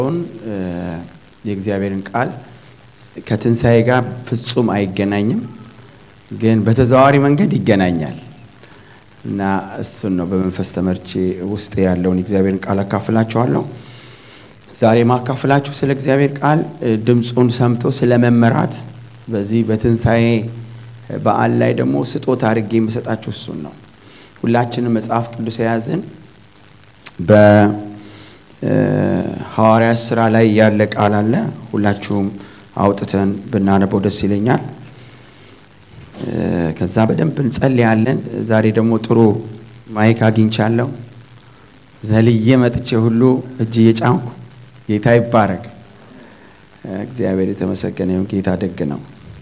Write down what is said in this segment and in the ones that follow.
የእግዚአብሔርን ቃል ከትንሳኤ ጋር ፍጹም አይገናኝም፣ ግን በተዘዋዋሪ መንገድ ይገናኛል እና እሱን ነው በመንፈስ ተመርጬ ውስጥ ያለውን የእግዚአብሔርን ቃል አካፍላችኋለሁ። ዛሬ ማካፍላችሁ ስለ እግዚአብሔር ቃል ድምጹን ሰምቶ ስለ መመራት በዚህ በትንሳኤ በዓል ላይ ደግሞ ስጦታ አድርጌ የምሰጣችሁ እሱን ነው። ሁላችንም መጽሐፍ ቅዱስ የያዝን በሐዋርያት ሥራ ላይ ያለ ቃል አለ። ሁላችሁም አውጥተን ብናነበው ደስ ይለኛል። ከዛ በደንብ እንጸልያለን። ዛሬ ደግሞ ጥሩ ማይክ አግኝቻለሁ። ዘልዬ መጥቼ ሁሉ እጅ እየጫንኩ ጌታ ይባረክ። እግዚአብሔር የተመሰገነ ይሁን። ጌታ ደግ ነው።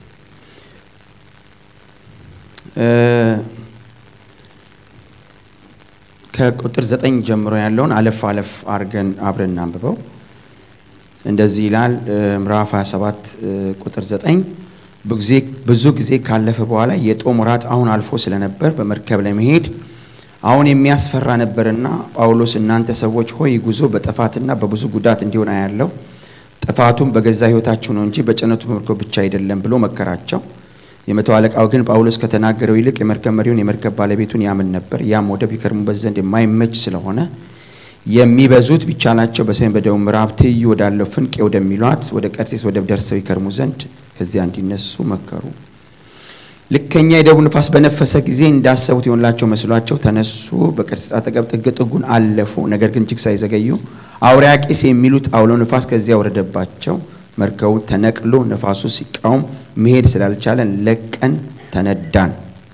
ከቁጥር 9 ጀምሮ ያለውን አለፍ አድርገን አብረን እናንብበው። እንደዚህ ይላል። ምዕራፍ 27 ቁጥር 9 ብዙ ጊዜ ካለፈ በኋላ የጦም ወራት አሁን አልፎ ስለነበር በመርከብ ላይ መሄድ አሁን የሚያስፈራ ነበርና ጳውሎስ እናንተ ሰዎች ሆይ ጉዞ በጥፋትና በብዙ ጉዳት እንዲሆን ያለው ጥፋቱም በገዛ ሕይወታችሁ ነው እንጂ በጭነቱ ምርኮ ብቻ አይደለም ብሎ መከራቸው። የመቶ አለቃው ግን ጳውሎስ ከተናገረው ይልቅ የመርከብ መሪውን የመርከብ ባለቤቱን ያምን ነበር። ያም ወደብ ይከርሙበት ዘንድ የማይመች ስለሆነ የሚበዙት ቢቻላቸው በሰሜን በደቡብ ምዕራብ ትይዩ ወዳለው ፍንቄ ወደሚሏት ወደ ቀርጤስ ወደብ ደርሰው ይከርሙ ዘንድ ከዚያ እንዲነሱ መከሩ። ልከኛ የደቡብ ንፋስ በነፈሰ ጊዜ እንዳሰቡት ይሆንላቸው መስሏቸው ተነሱ። በቀርጤስ አጠገብ ጥጉን አለፉ። ነገር ግን እጅግ ሳይዘገዩ አውራቂስ የሚሉት አውሎ ንፋስ ከዚያ ወረደባቸው። መርከቡ ተነቅሎ ነፋሱ ሲቃወም መሄድ ስላልቻለ ለቀን ተነዳን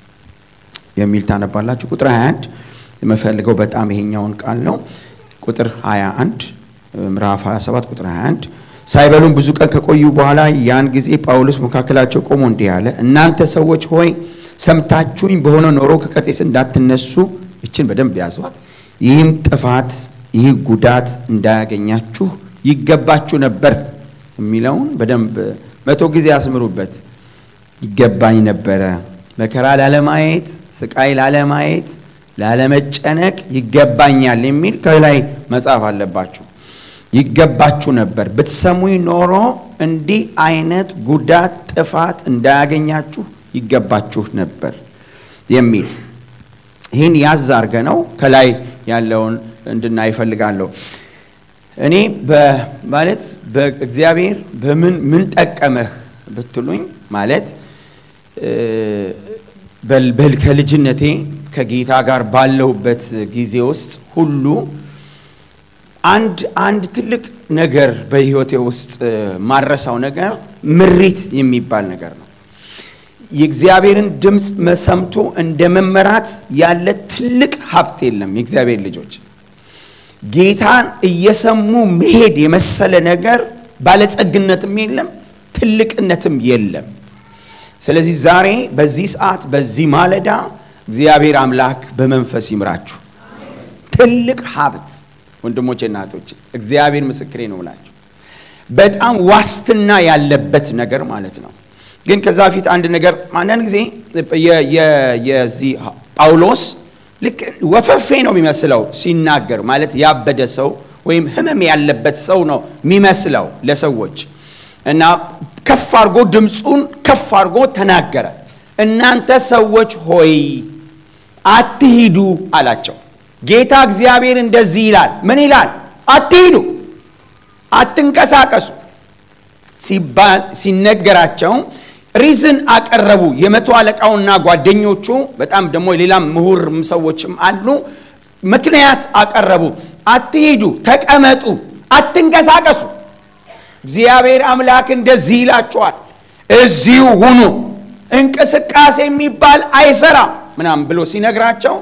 የሚል ታነባላችሁ። ቁጥር 21 የምፈልገው በጣም ይሄኛውን ቃል ነው። ቁጥር 21 ምዕራፍ 27 ቁጥር 21 ሳይበሉም ብዙ ቀን ከቆዩ በኋላ ያን ጊዜ ጳውሎስ መካከላቸው ቆሞ እንዲህ አለ፣ እናንተ ሰዎች ሆይ ሰምታችሁኝ በሆነ ኖሮ ከቀርጤስ እንዳትነሱ እችን በደንብ ያዟት። ይህም ጥፋት ይህ ጉዳት እንዳያገኛችሁ ይገባችሁ ነበር የሚለውን በደንብ 100 ጊዜ ያስምሩበት። ይገባኝ ነበረ፣ መከራ ላለማየት፣ ስቃይ ላለማየት፣ ላለመጨነቅ ይገባኛል የሚል ከላይ መጻፍ አለባችሁ። ይገባችሁ ነበር፣ ብትሰሙኝ ኖሮ እንዲህ አይነት ጉዳት ጥፋት እንዳያገኛችሁ ይገባችሁ ነበር የሚል ይህን ያዝ አድርገ ነው ከላይ ያለውን እንድናይ እፈልጋለሁ። እኔ ማለት በእግዚአብሔር በምን ጠቀመህ ብትሉኝ ማለት ከልጅነቴ ከጌታ ጋር ባለሁበት ጊዜ ውስጥ ሁሉ አንድ ትልቅ ነገር በህይወቴ ውስጥ ማረሳው ነገር ምሪት የሚባል ነገር ነው። የእግዚአብሔርን ድምጽ መሰምቶ እንደመመራት ያለ ትልቅ ሀብት የለም። የእግዚአብሔር ልጆች ጌታን እየሰሙ መሄድ የመሰለ ነገር ባለጸግነትም የለም፣ ትልቅነትም የለም። ስለዚህ ዛሬ በዚህ ሰዓት በዚህ ማለዳ እግዚአብሔር አምላክ በመንፈስ ይምራችሁ። ትልቅ ሀብት ወንድሞቼ እና እህቶቼ እግዚአብሔር ምስክሬ ነው ብላችሁ በጣም ዋስትና ያለበት ነገር ማለት ነው። ግን ከዛ ፊት አንድ ነገር አንዳንድ ጊዜ የዚህ ጳውሎስ ልክ ወፈፌ ነው የሚመስለው ሲናገር፣ ማለት ያበደ ሰው ወይም ህመም ያለበት ሰው ነው የሚመስለው ለሰዎች እና ከፍ አድርጎ ድምጹን ከፍ አድርጎ ተናገረ። እናንተ ሰዎች ሆይ አትሂዱ አላቸው። ጌታ እግዚአብሔር እንደዚህ ይላል። ምን ይላል? አትሂዱ፣ አትንቀሳቀሱ ሲነገራቸው ሪዝን አቀረቡ። የመቶ አለቃውና ጓደኞቹ በጣም ደግሞ ሌላም ምሁር ሰዎችም አሉ። ምክንያት አቀረቡ። አትሂዱ፣ ተቀመጡ፣ አትንቀሳቀሱ፣ እግዚአብሔር አምላክ እንደዚህ ይላችኋል፣ እዚሁ ሁኑ፣ እንቅስቃሴ የሚባል አይሰራም ምናምን ብሎ ሲነግራቸው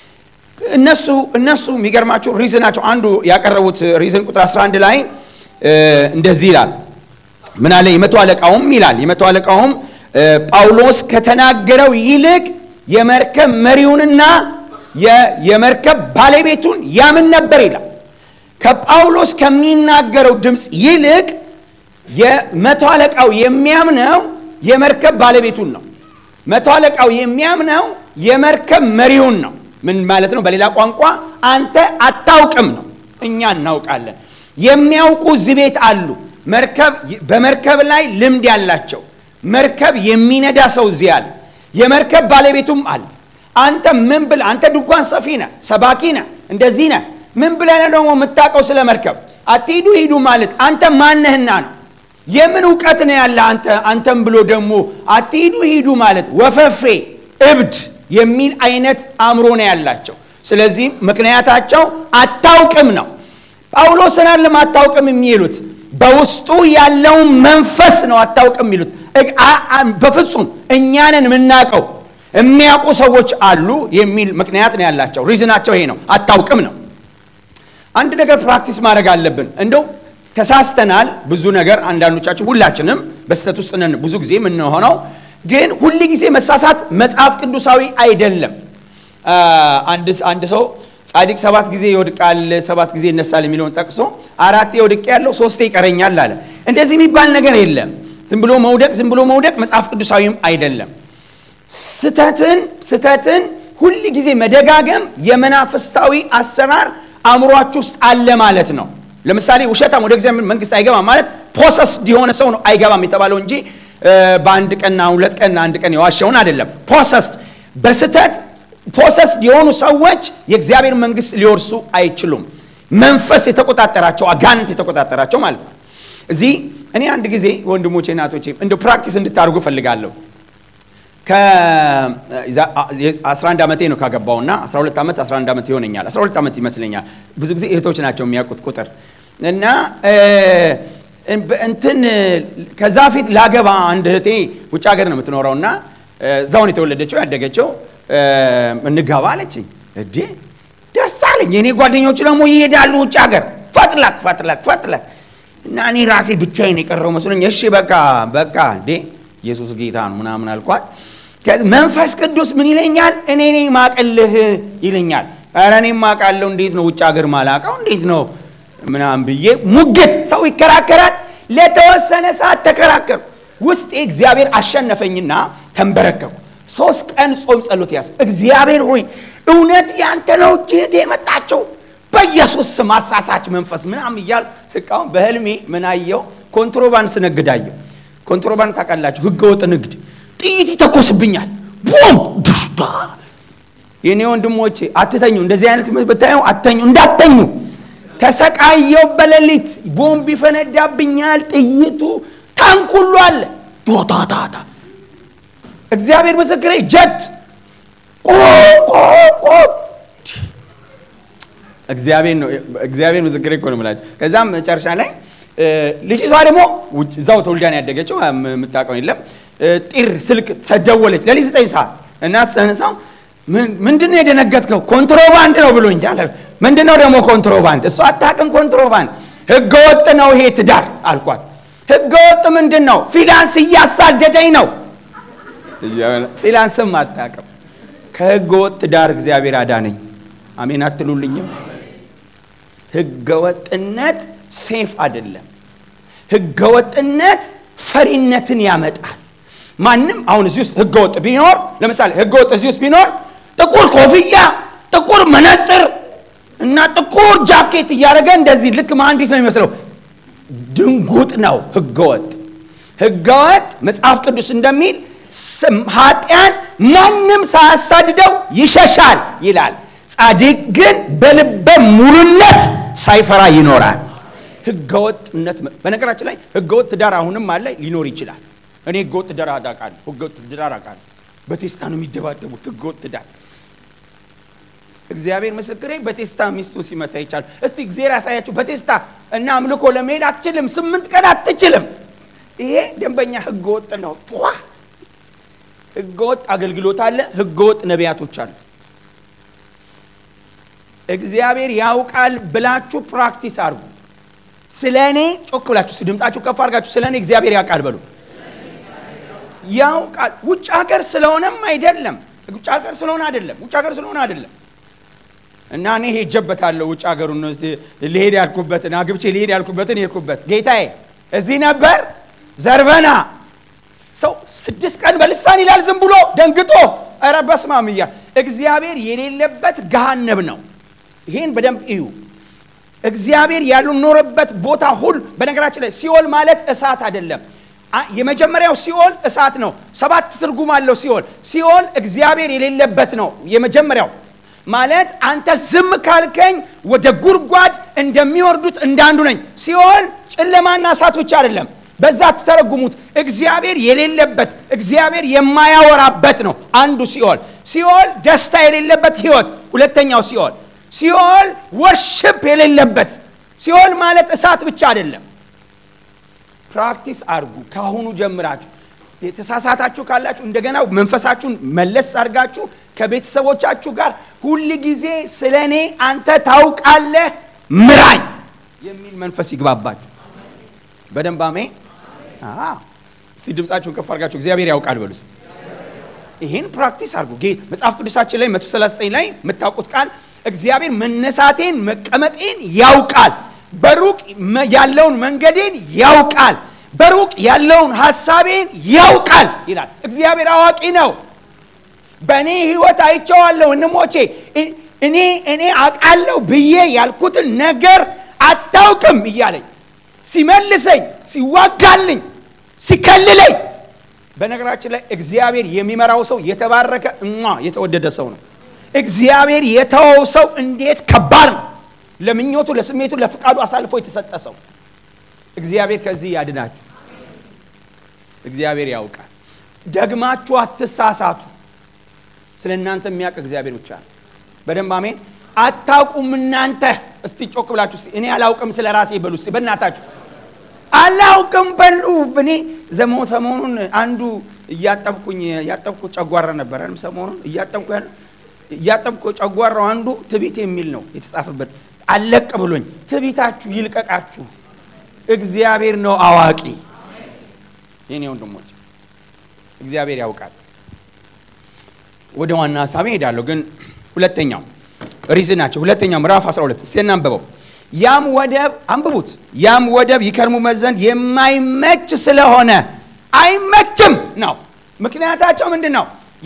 እነሱ የሚገርማቸው ሪዝናቸው አንዱ ያቀረቡት ሪዝን ቁጥር 11 ላይ እንደዚህ ይላል። ምን አለ? የመቶ አለቃውም ጳውሎስ ከተናገረው ይልቅ የመርከብ መሪውንና የመርከብ ባለቤቱን ያምን ነበር ይላል። ከጳውሎስ ከሚናገረው ድምጽ ይልቅ የመቶ አለቃው የሚያምነው የመርከብ ባለቤቱን ነው። መቶ አለቃው የሚያምነው የመርከብ መሪውን ነው። ምን ማለት ነው? በሌላ ቋንቋ አንተ አታውቅም ነው፣ እኛ እናውቃለን። የሚያውቁ እዚህ ቤት አሉ። በመርከብ ላይ ልምድ ያላቸው መርከብ የሚነዳ ሰው እዚህ አለ። የመርከብ ባለቤቱም አለ። አንተ ምን ብለህ አንተ ድንኳን ሰፊ ነህ፣ ሰባኪ ነህ፣ እንደዚህ ነህ። ምን ብለህ ነው ደግሞ የምታውቀው ስለ መርከብ? አትሂዱ ሂዱ ማለት አንተ ማነህና ነው? የምን ዕውቀት ነው ያለ አንተም ብሎ ደግሞ አትሂዱ ሂዱ ማለት ወፈፌ እብድ የሚል አይነት አእምሮ ነው ያላቸው። ስለዚህ ምክንያታቸው አታውቅም ነው። ጳውሎስን አይደለም አታውቅም የሚሉት፣ በውስጡ ያለውን መንፈስ ነው አታውቅም የሚሉት። በፍጹም እኛንን የምናውቀው የሚያውቁ ሰዎች አሉ የሚል ምክንያት ነው ያላቸው። ሪዝናቸው ይሄ ነው፣ አታውቅም ነው። አንድ ነገር ፕራክቲስ ማድረግ አለብን። እንደው ተሳስተናል ብዙ ነገር፣ አንዳንዶቻችን ሁላችንም በስተት ውስጥ ነን ብዙ ጊዜ የምንሆነው። ግን ሁሉ ጊዜ መሳሳት መጽሐፍ ቅዱሳዊ አይደለም። አንድ ሰው ጻድቅ 7 ጊዜ ይወድቃል 7 ጊዜ ይነሳል የሚለውን ጠቅሶ 4 ይወድቅ ያለው 3 ይቀረኛል አለ። እንደዚህ የሚባል ነገር የለም። ዝም ብሎ መውደቅ መጽሐፍ ቅዱሳዊም አይደለም። ስተትን ሁሉ ጊዜ መደጋገም የመናፍስታዊ አሰራር አእምሮአችሁ ውስጥ አለ ማለት ነው። ለምሳሌ ውሸታም ወደ እግዚአብሔር መንግስት አይገባም ማለት ፖሰስ የሆነ ሰው ነው አይገባም የተባለው እንጂ በአንድ ቀንና 2 ቀንና 1 ቀን የዋሸውን አይደለም። በስተት ፖሰስ የሆኑ ሰዎች የእግዚአብሔር መንግስት ሊወርሱ አይችሉም። መንፈስ የተቆጣጠራቸው አጋንንት የተቆጣጠራቸው ማለት ነው። እዚህ እኔ አንድ ጊዜ ወንድሞቼ እናቶቼ እንደ ፕራክቲስ እንድታርጉ ፈልጋለሁ። ከ11 ዓመቴ ነው ካገባውና 12 ዓመት 11 ዓመት ይሆነኛል። 12 ዓመት ይመስለኛል። ብዙ ጊዜ እህቶች ናቸው የሚያውቁት ቁጥር እና ከዛ ፊት ላገባ አንድ እህቴ ውጭ ሀገር ነው የምትኖረውና እዛው ነው የተወለደችው ያደገችው። እንጋባ አለችኝ። እዴ ደስ አለኝ። የኔ ጓደኞች ደግሞ ይሄዳሉ ውጭ ሀገር ፈትለክ እና እኔ ራሴ ብቻዬን የቀረው መስሎኝ እሺ በቃ እንዴ ኢየሱስ ጌታ ነው ምናምን አልኳት። መንፈስ ቅዱስ ምን ይለኛል? እኔ ነኝ ማቀልህ ይለኛል። ኧረ እኔ ማቃለው እንዴት ነው ውጭ ሀገር ማላቀው እንዴት ነው ምናምን ብዬ ሙግት ሰው ይከራከራል። ለተወሰነ ሰዓት ተከራከሩ። ውስጥ እግዚአብሔር አሸነፈኝና ተንበረከኩ። 3 ቀን ጾም ጸሎት ያስ እግዚአብሔር ሆይ እውነት ያንተ ነው ጌታ የመጣቸው በኢየሱስ ስም አሳሳች መንፈስ ምናምን ይያል ስቃው በህልሜ ምን አየው? ኮንትሮባንድ ስነግዳየው። ኮንትሮባንድ ታውቃላችሁ? ህገወጥ ንግድ። ጥይት ይተኮስብኛል። ቦም ድሽዳ የኔ ወንድሞቼ አትተኙ። እንደዚህ አይነት በታዩ አትተኙ፣ እንዳትተኙ። ተሰቃየው። በሌሊት ቦምብ ይፈነዳብኛል። ጥይቱ ታንኩሉ አለ ዶታታታ እግዚአብሔር ምስክሬ ጀት ቆቆቆ እግዚአብሔር ምስክሬ እኮ ነው ማለት። ከዛም መጨረሻ ላይ ልጅቷ ደግሞ እዛው ተወልዳን ያደገችው የምታውቀው የለም። ጢር ስልክ ተደወለች ለሊት 9 ሰዓት እና ተነሳው። ምንድነው የደነገጥከው? ኮንትሮባንድ ነው ብሎኛል። ምንድነው ደግሞ ኮንትሮባንድ? እሷ አታውቅም። ኮንትሮባንድ ህገወጥ ነው ይሄ ትዳር አልኳት። ህገወጥ ምንድነው? ፊናንስ እያሳደደኝ ነው። ፊናንስም አታውቅም። ከህገወጥ ትዳር እግዚአብሔር አዳነኝ። አሜን አትሉልኝም? ህገወጥነት ሴፍ አይደለም። ህገወጥነት ፈሪነትን ያመጣል። ማንም አሁን እዚህ ውስጥ ህገወጥ ቢኖር ለምሳሌ ህገወጥ እዚህ ውስጥ ቢኖር ጥቁር ኮፍያ፣ ጥቁር መነጽር እና ጥቁር ጃኬት እያደረገ እንደዚህ ልክ መሐንዲስ ነው የሚመስለው ድንጉጥ ነው ህገወጥ መጽሐፍ ቅዱስ እንደሚል ኃጢያን ማንም ሳያሳድደው ይሸሻል ይላል። ጻድቅ ግን በልበ ሙሉነት ሳይፈራ ይኖራል። ህገወጥነት በነገራችን ላይ ህገወጥ ትዳር አሁንም አለ ሊኖር ይችላል። እኔ ህገወጥ ትዳር አዳቃለሁ። ህገወጥ ትዳር አቃለሁ። በቴስታ ነው የሚደባደቡት ህገወጥ ትዳር። እግዚአብሔር ምስክሬ በቴስታ ሚስቱ ሲመታ ይቻላል። እስቲ እግዚአብሔር ያሳያችሁ። በቴስታ እና አምልኮ ለመሄድ አትችልም። 8 ቀን አትችልም። ይሄ ደንበኛ ህገወጥ ነው። ህገወጥ አገልግሎት አለ። ህገወጥ ነቢያቶች አሉ። እግዚአብሔር ያውቃል ብላችሁ ፕራክቲስ አርጉ። ስለኔ ጮክ ብላችሁ ድምጻችሁ ከፍ አድርጋችሁ ስለኔ እግዚአብሔር ያውቃል በሉ። ያውቃል። ውጭ ሀገር ስለሆነም አይደለም። ውጭ ሀገር ስለሆነ አይደለም። እና እኔ ሄጀበታለሁ ውጭ ሀገሩን ነው ለሄድ ያልኩበትን አግብቼ ለሄድ ያልኩበትን ሄድኩበት። ጌታዬ እዚህ ነበር ዘርበና ሰው 6 ቀን በልሳን ይላል ዝም ብሎ ደንግጦ ኧረ በስመ አብ እግዚአብሔር የሌለበት ገሃነም ነው። ይሄን በደንብ እዩ። እግዚአብሔር ያልኖረበት ቦታ ሁሉ በነገራችን ላይ ሲኦል ማለት እሳት አይደለም። የመጀመሪያው ሲኦል እሳት ነው። 7 ትርጉም አለው ሲኦል። ሲኦል እግዚአብሔር የሌለበት ነው የመጀመሪያው ማለት አንተ ዝም ካልከኝ ወደ ጉርጓድ እንደሚወርዱት እንዳንዱ ነኝ። ሲኦል ጨለማና እሳት ብቻ አይደለም። በዛ ተተረጉሙት እግዚአብሔር የሌለበት እግዚአብሔር የማያወራበት ነው አንዱ ሲኦል። ሲኦል ደስታ የሌለበት ህይወት ሁለተኛው ሲኦል። ሲኦል ወርሺፕ የሌለበት ሲኦል ማለት እሳት ብቻ አይደለም። ፕራክቲስ አርጉ ካሁኑ ጀምራችሁ። የተሳሳታችሁ ካላችሁ እንደገና መንፈሳችሁን መለስ አርጋችሁ ከቤተሰቦቻችሁ ጋር ሁሉ ጊዜ ስለኔ አንተ ታውቃለህ ምራኝ የሚል መንፈስ ይግባባችሁ። በደንብ አሜን። እስቲ ድምጻችሁን ከፍ አርጋችሁ እግዚአብሔር ያውቃል በሉ። ይሄን ፕራክቲስ አርጉ። መጽሐፍ ቅዱሳችን ላይ 139 ላይ የምታውቁት ቃል እግዚአብሔር መነሳቴን መቀመጤን ያውቃል፣ በሩቅ ያለውን መንገዴን ያውቃል፣ በሩቅ ያለውን ሐሳቤን ያውቃል ይላል። እግዚአብሔር አዋቂ ነው። በእኔ ህይወት አይቼዋለሁ ወንድሞቼ። እኔ አውቃለሁ ብዬ ያልኩትን ነገር አታውቅም እያለኝ ሲመልሰኝ፣ ሲዋጋልኝ፣ ሲከልለኝ። በነገራችን ላይ እግዚአብሔር የሚመራው ሰው የተባረከ የተወደደ ሰው ነው። እግዚአብሔር የተወው ሰው እንዴት ከባድ ነው! ለምኞቱ፣ ለስሜቱ፣ ለፍቃዱ አሳልፎ የተሰጠ ሰው። እግዚአብሔር ከዚህ ያድናችሁ። እግዚአብሔር ያውቃል። ደግማችሁ አትሳሳቱ። ስለእናንተ የሚያውቅ እግዚአብሔር ብቻ ነው። በደንብ አሜን። አታውቁም እናንተ። እስቲ ጮክ ብላችሁ እስቲ እኔ አላውቅም ስለራሴ በሉ። እስቲ በእናታችሁ አላውቅም በሉ። እኔ ሰሞኑን አንዱ እያጠብኩ ጨጓራ ነበር። ሰሞኑን እያጠብኩ ጨጓራው አንዱ ትቢት የሚል ነው የተጻፈበት። አለቅ ብሎኝ ትቢታችሁ ይልቀቃችሁ። እግዚአብሔር ነው አዋቂ። የኔ ወንድሞች እግዚአብሔር ያውቃል። ወደ ዋና ሐሳቤ ሄዳለሁ። ግን ሁለተኛው ሪዝናቸው ሁለተኛው ምዕራፍ 12 እስቲ እናንብበው። ያም ወደብ አንብቡት። ያም ወደብ ይከርሙበት ዘንድ የማይመች ስለሆነ አይመችም ነው። ምክንያታቸው ምንድነው?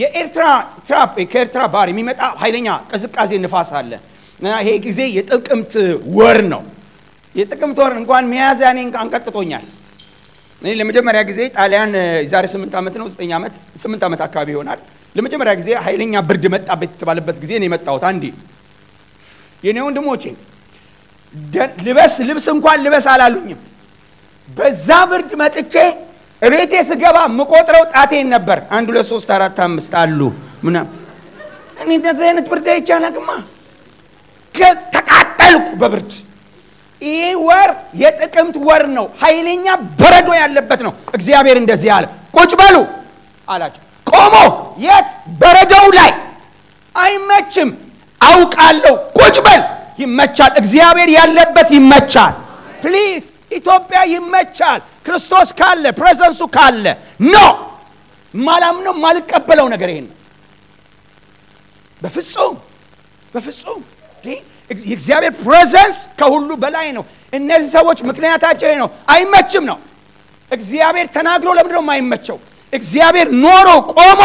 ከኤርትራ ባህር የሚመጣ ኃይለኛ ቅዝቃዜ ንፋስ አለ። ይሄ ጊዜ የጥቅምት ወር ነው። የጥቅምት ወር እንኳን ሚያዝያ እኔን አንቀጥቅጦኛል። እኔ ለመጀመሪያ ጊዜ ጣሊያን ዛሬ 8 ዓመት ነው 8 ዓመት አካባቢ ይሆናል። ለመጀመሪያ ጊዜ ኃይለኛ ብርድ መጣበት የተባለበት ጊዜ ነው የመጣሁት። አንዴ የኔ ወንድሞቼ ልብስ እንኳን ልበስ አላሉኝም። በዛ ብርድ መጥቼ እቤቴ ስገባ ምቆጥረው ጣቴን ነበር። 1 2 3 4 5 አሉ ምናምን። እኔ እንደዚህ አይነት ብርድ አይቻላግማ ተቃጠልኩ በብርድ። ይሄ ወር የጥቅምት ወር ነው። ኃይለኛ በረዶ ያለበት ነው። እግዚአብሔር እንደዚህ አለ፣ ቁጭ በሉ አላቸው። ቆሞ የት? በረዶው ላይ። አይመችም አውቃለሁ። ቁጭ በል። ይመቻል። እግዚአብሔር ያለበት ይመቻል። ፕሊዝ ኢትዮጵያ ይመቻል። ክርስቶስ ካለ ፕሬዘንሱ ካለ ነው ማላምነው ማልቀበለው ነገር ይሄን ነው። በፍጹም የእግዚአብሔር ፕሬዘንስ ከሁሉ በላይ ነው። እነዚህ ሰዎች ምክንያታቸው ነው አይመችም ነው። እግዚአብሔር ተናግሮ ለምንድነው የማይመቸው? እግዚአብሔር ኖሮ ቆሞ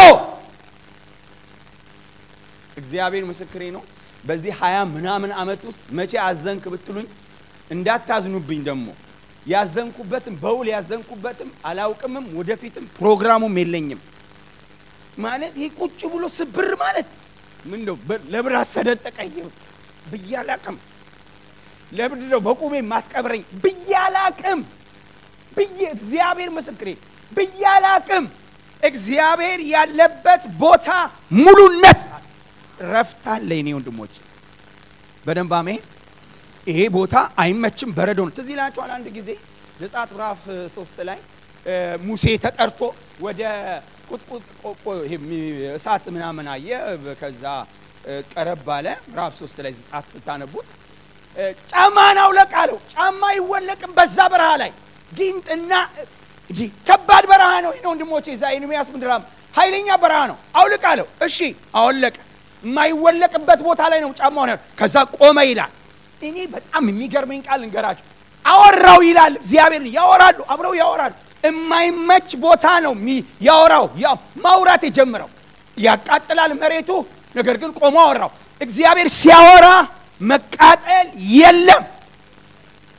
እግዚአብሔር ምስክሬ ነው። በዚህ 20 ምናምን ዓመት ውስጥ መቼ አዘንክ ብትሉኝ እንዳታዝኑብኝ። ደግሞ ያዘንኩበትም በውል ያዘንኩበትም አላውቅምም፣ ወደፊትም ፕሮግራሙም የለኝም። ማለት ይሄ ቁጭ ብሎ ስብር ማለት ምን ነው? ለብራስ ሰደጠቀኝ ብያላቅም ለብድለው በቁሜ ማስቀብረኝ ብያላቅም እግዚአብሔር ምስክሬ ብያላቅም። እግዚአብሔር ያለበት ቦታ ሙሉነት ረፍት አለ። የኔ ወንድሞች በደንብ አሜን። ይሄ ቦታ አይመችም፣ በረዶ ነው። ትዝ ይላችኋል አንድ ጊዜ ዘጸአት ምዕራፍ 3 ላይ ሙሴ ተጠርቶ ወደ ቁጥቁጥ እሳት ምናምን አየ። ከዛ ቀረብ አለ። ምዕራፍ 3 ላይ ዘጸአት ስታነቡት ጫማን አውልቅ አለው። ጫማ ይወለቅም በዛ በረሃ ላይ ጊንጥና ከባድ በረሃ ነው። ይሄ ወንድሞቼ ዛይንሚያስ ምድራም ኃይለኛ በረሃ ነው። አውልቅ አለው። እሺ አወለቀ። የማይወለቅበት ቦታ ላይ ነው ጫማው ነው። ከዛ ቆመ ይላል። እኔ በጣም የሚገርመኝ ቃል እንገራችሁ። አወራው ይላል። እግዚአብሔር ያወራሉ፣ አብረው ያወራሉ። የማይመች ቦታ ነው ያወራው። ያው ማውራት የጀመረው ያቃጥላል መሬቱ፣ ነገር ግን ቆሞ አወራው። እግዚአብሔር ሲያወራ መቃጠል የለም።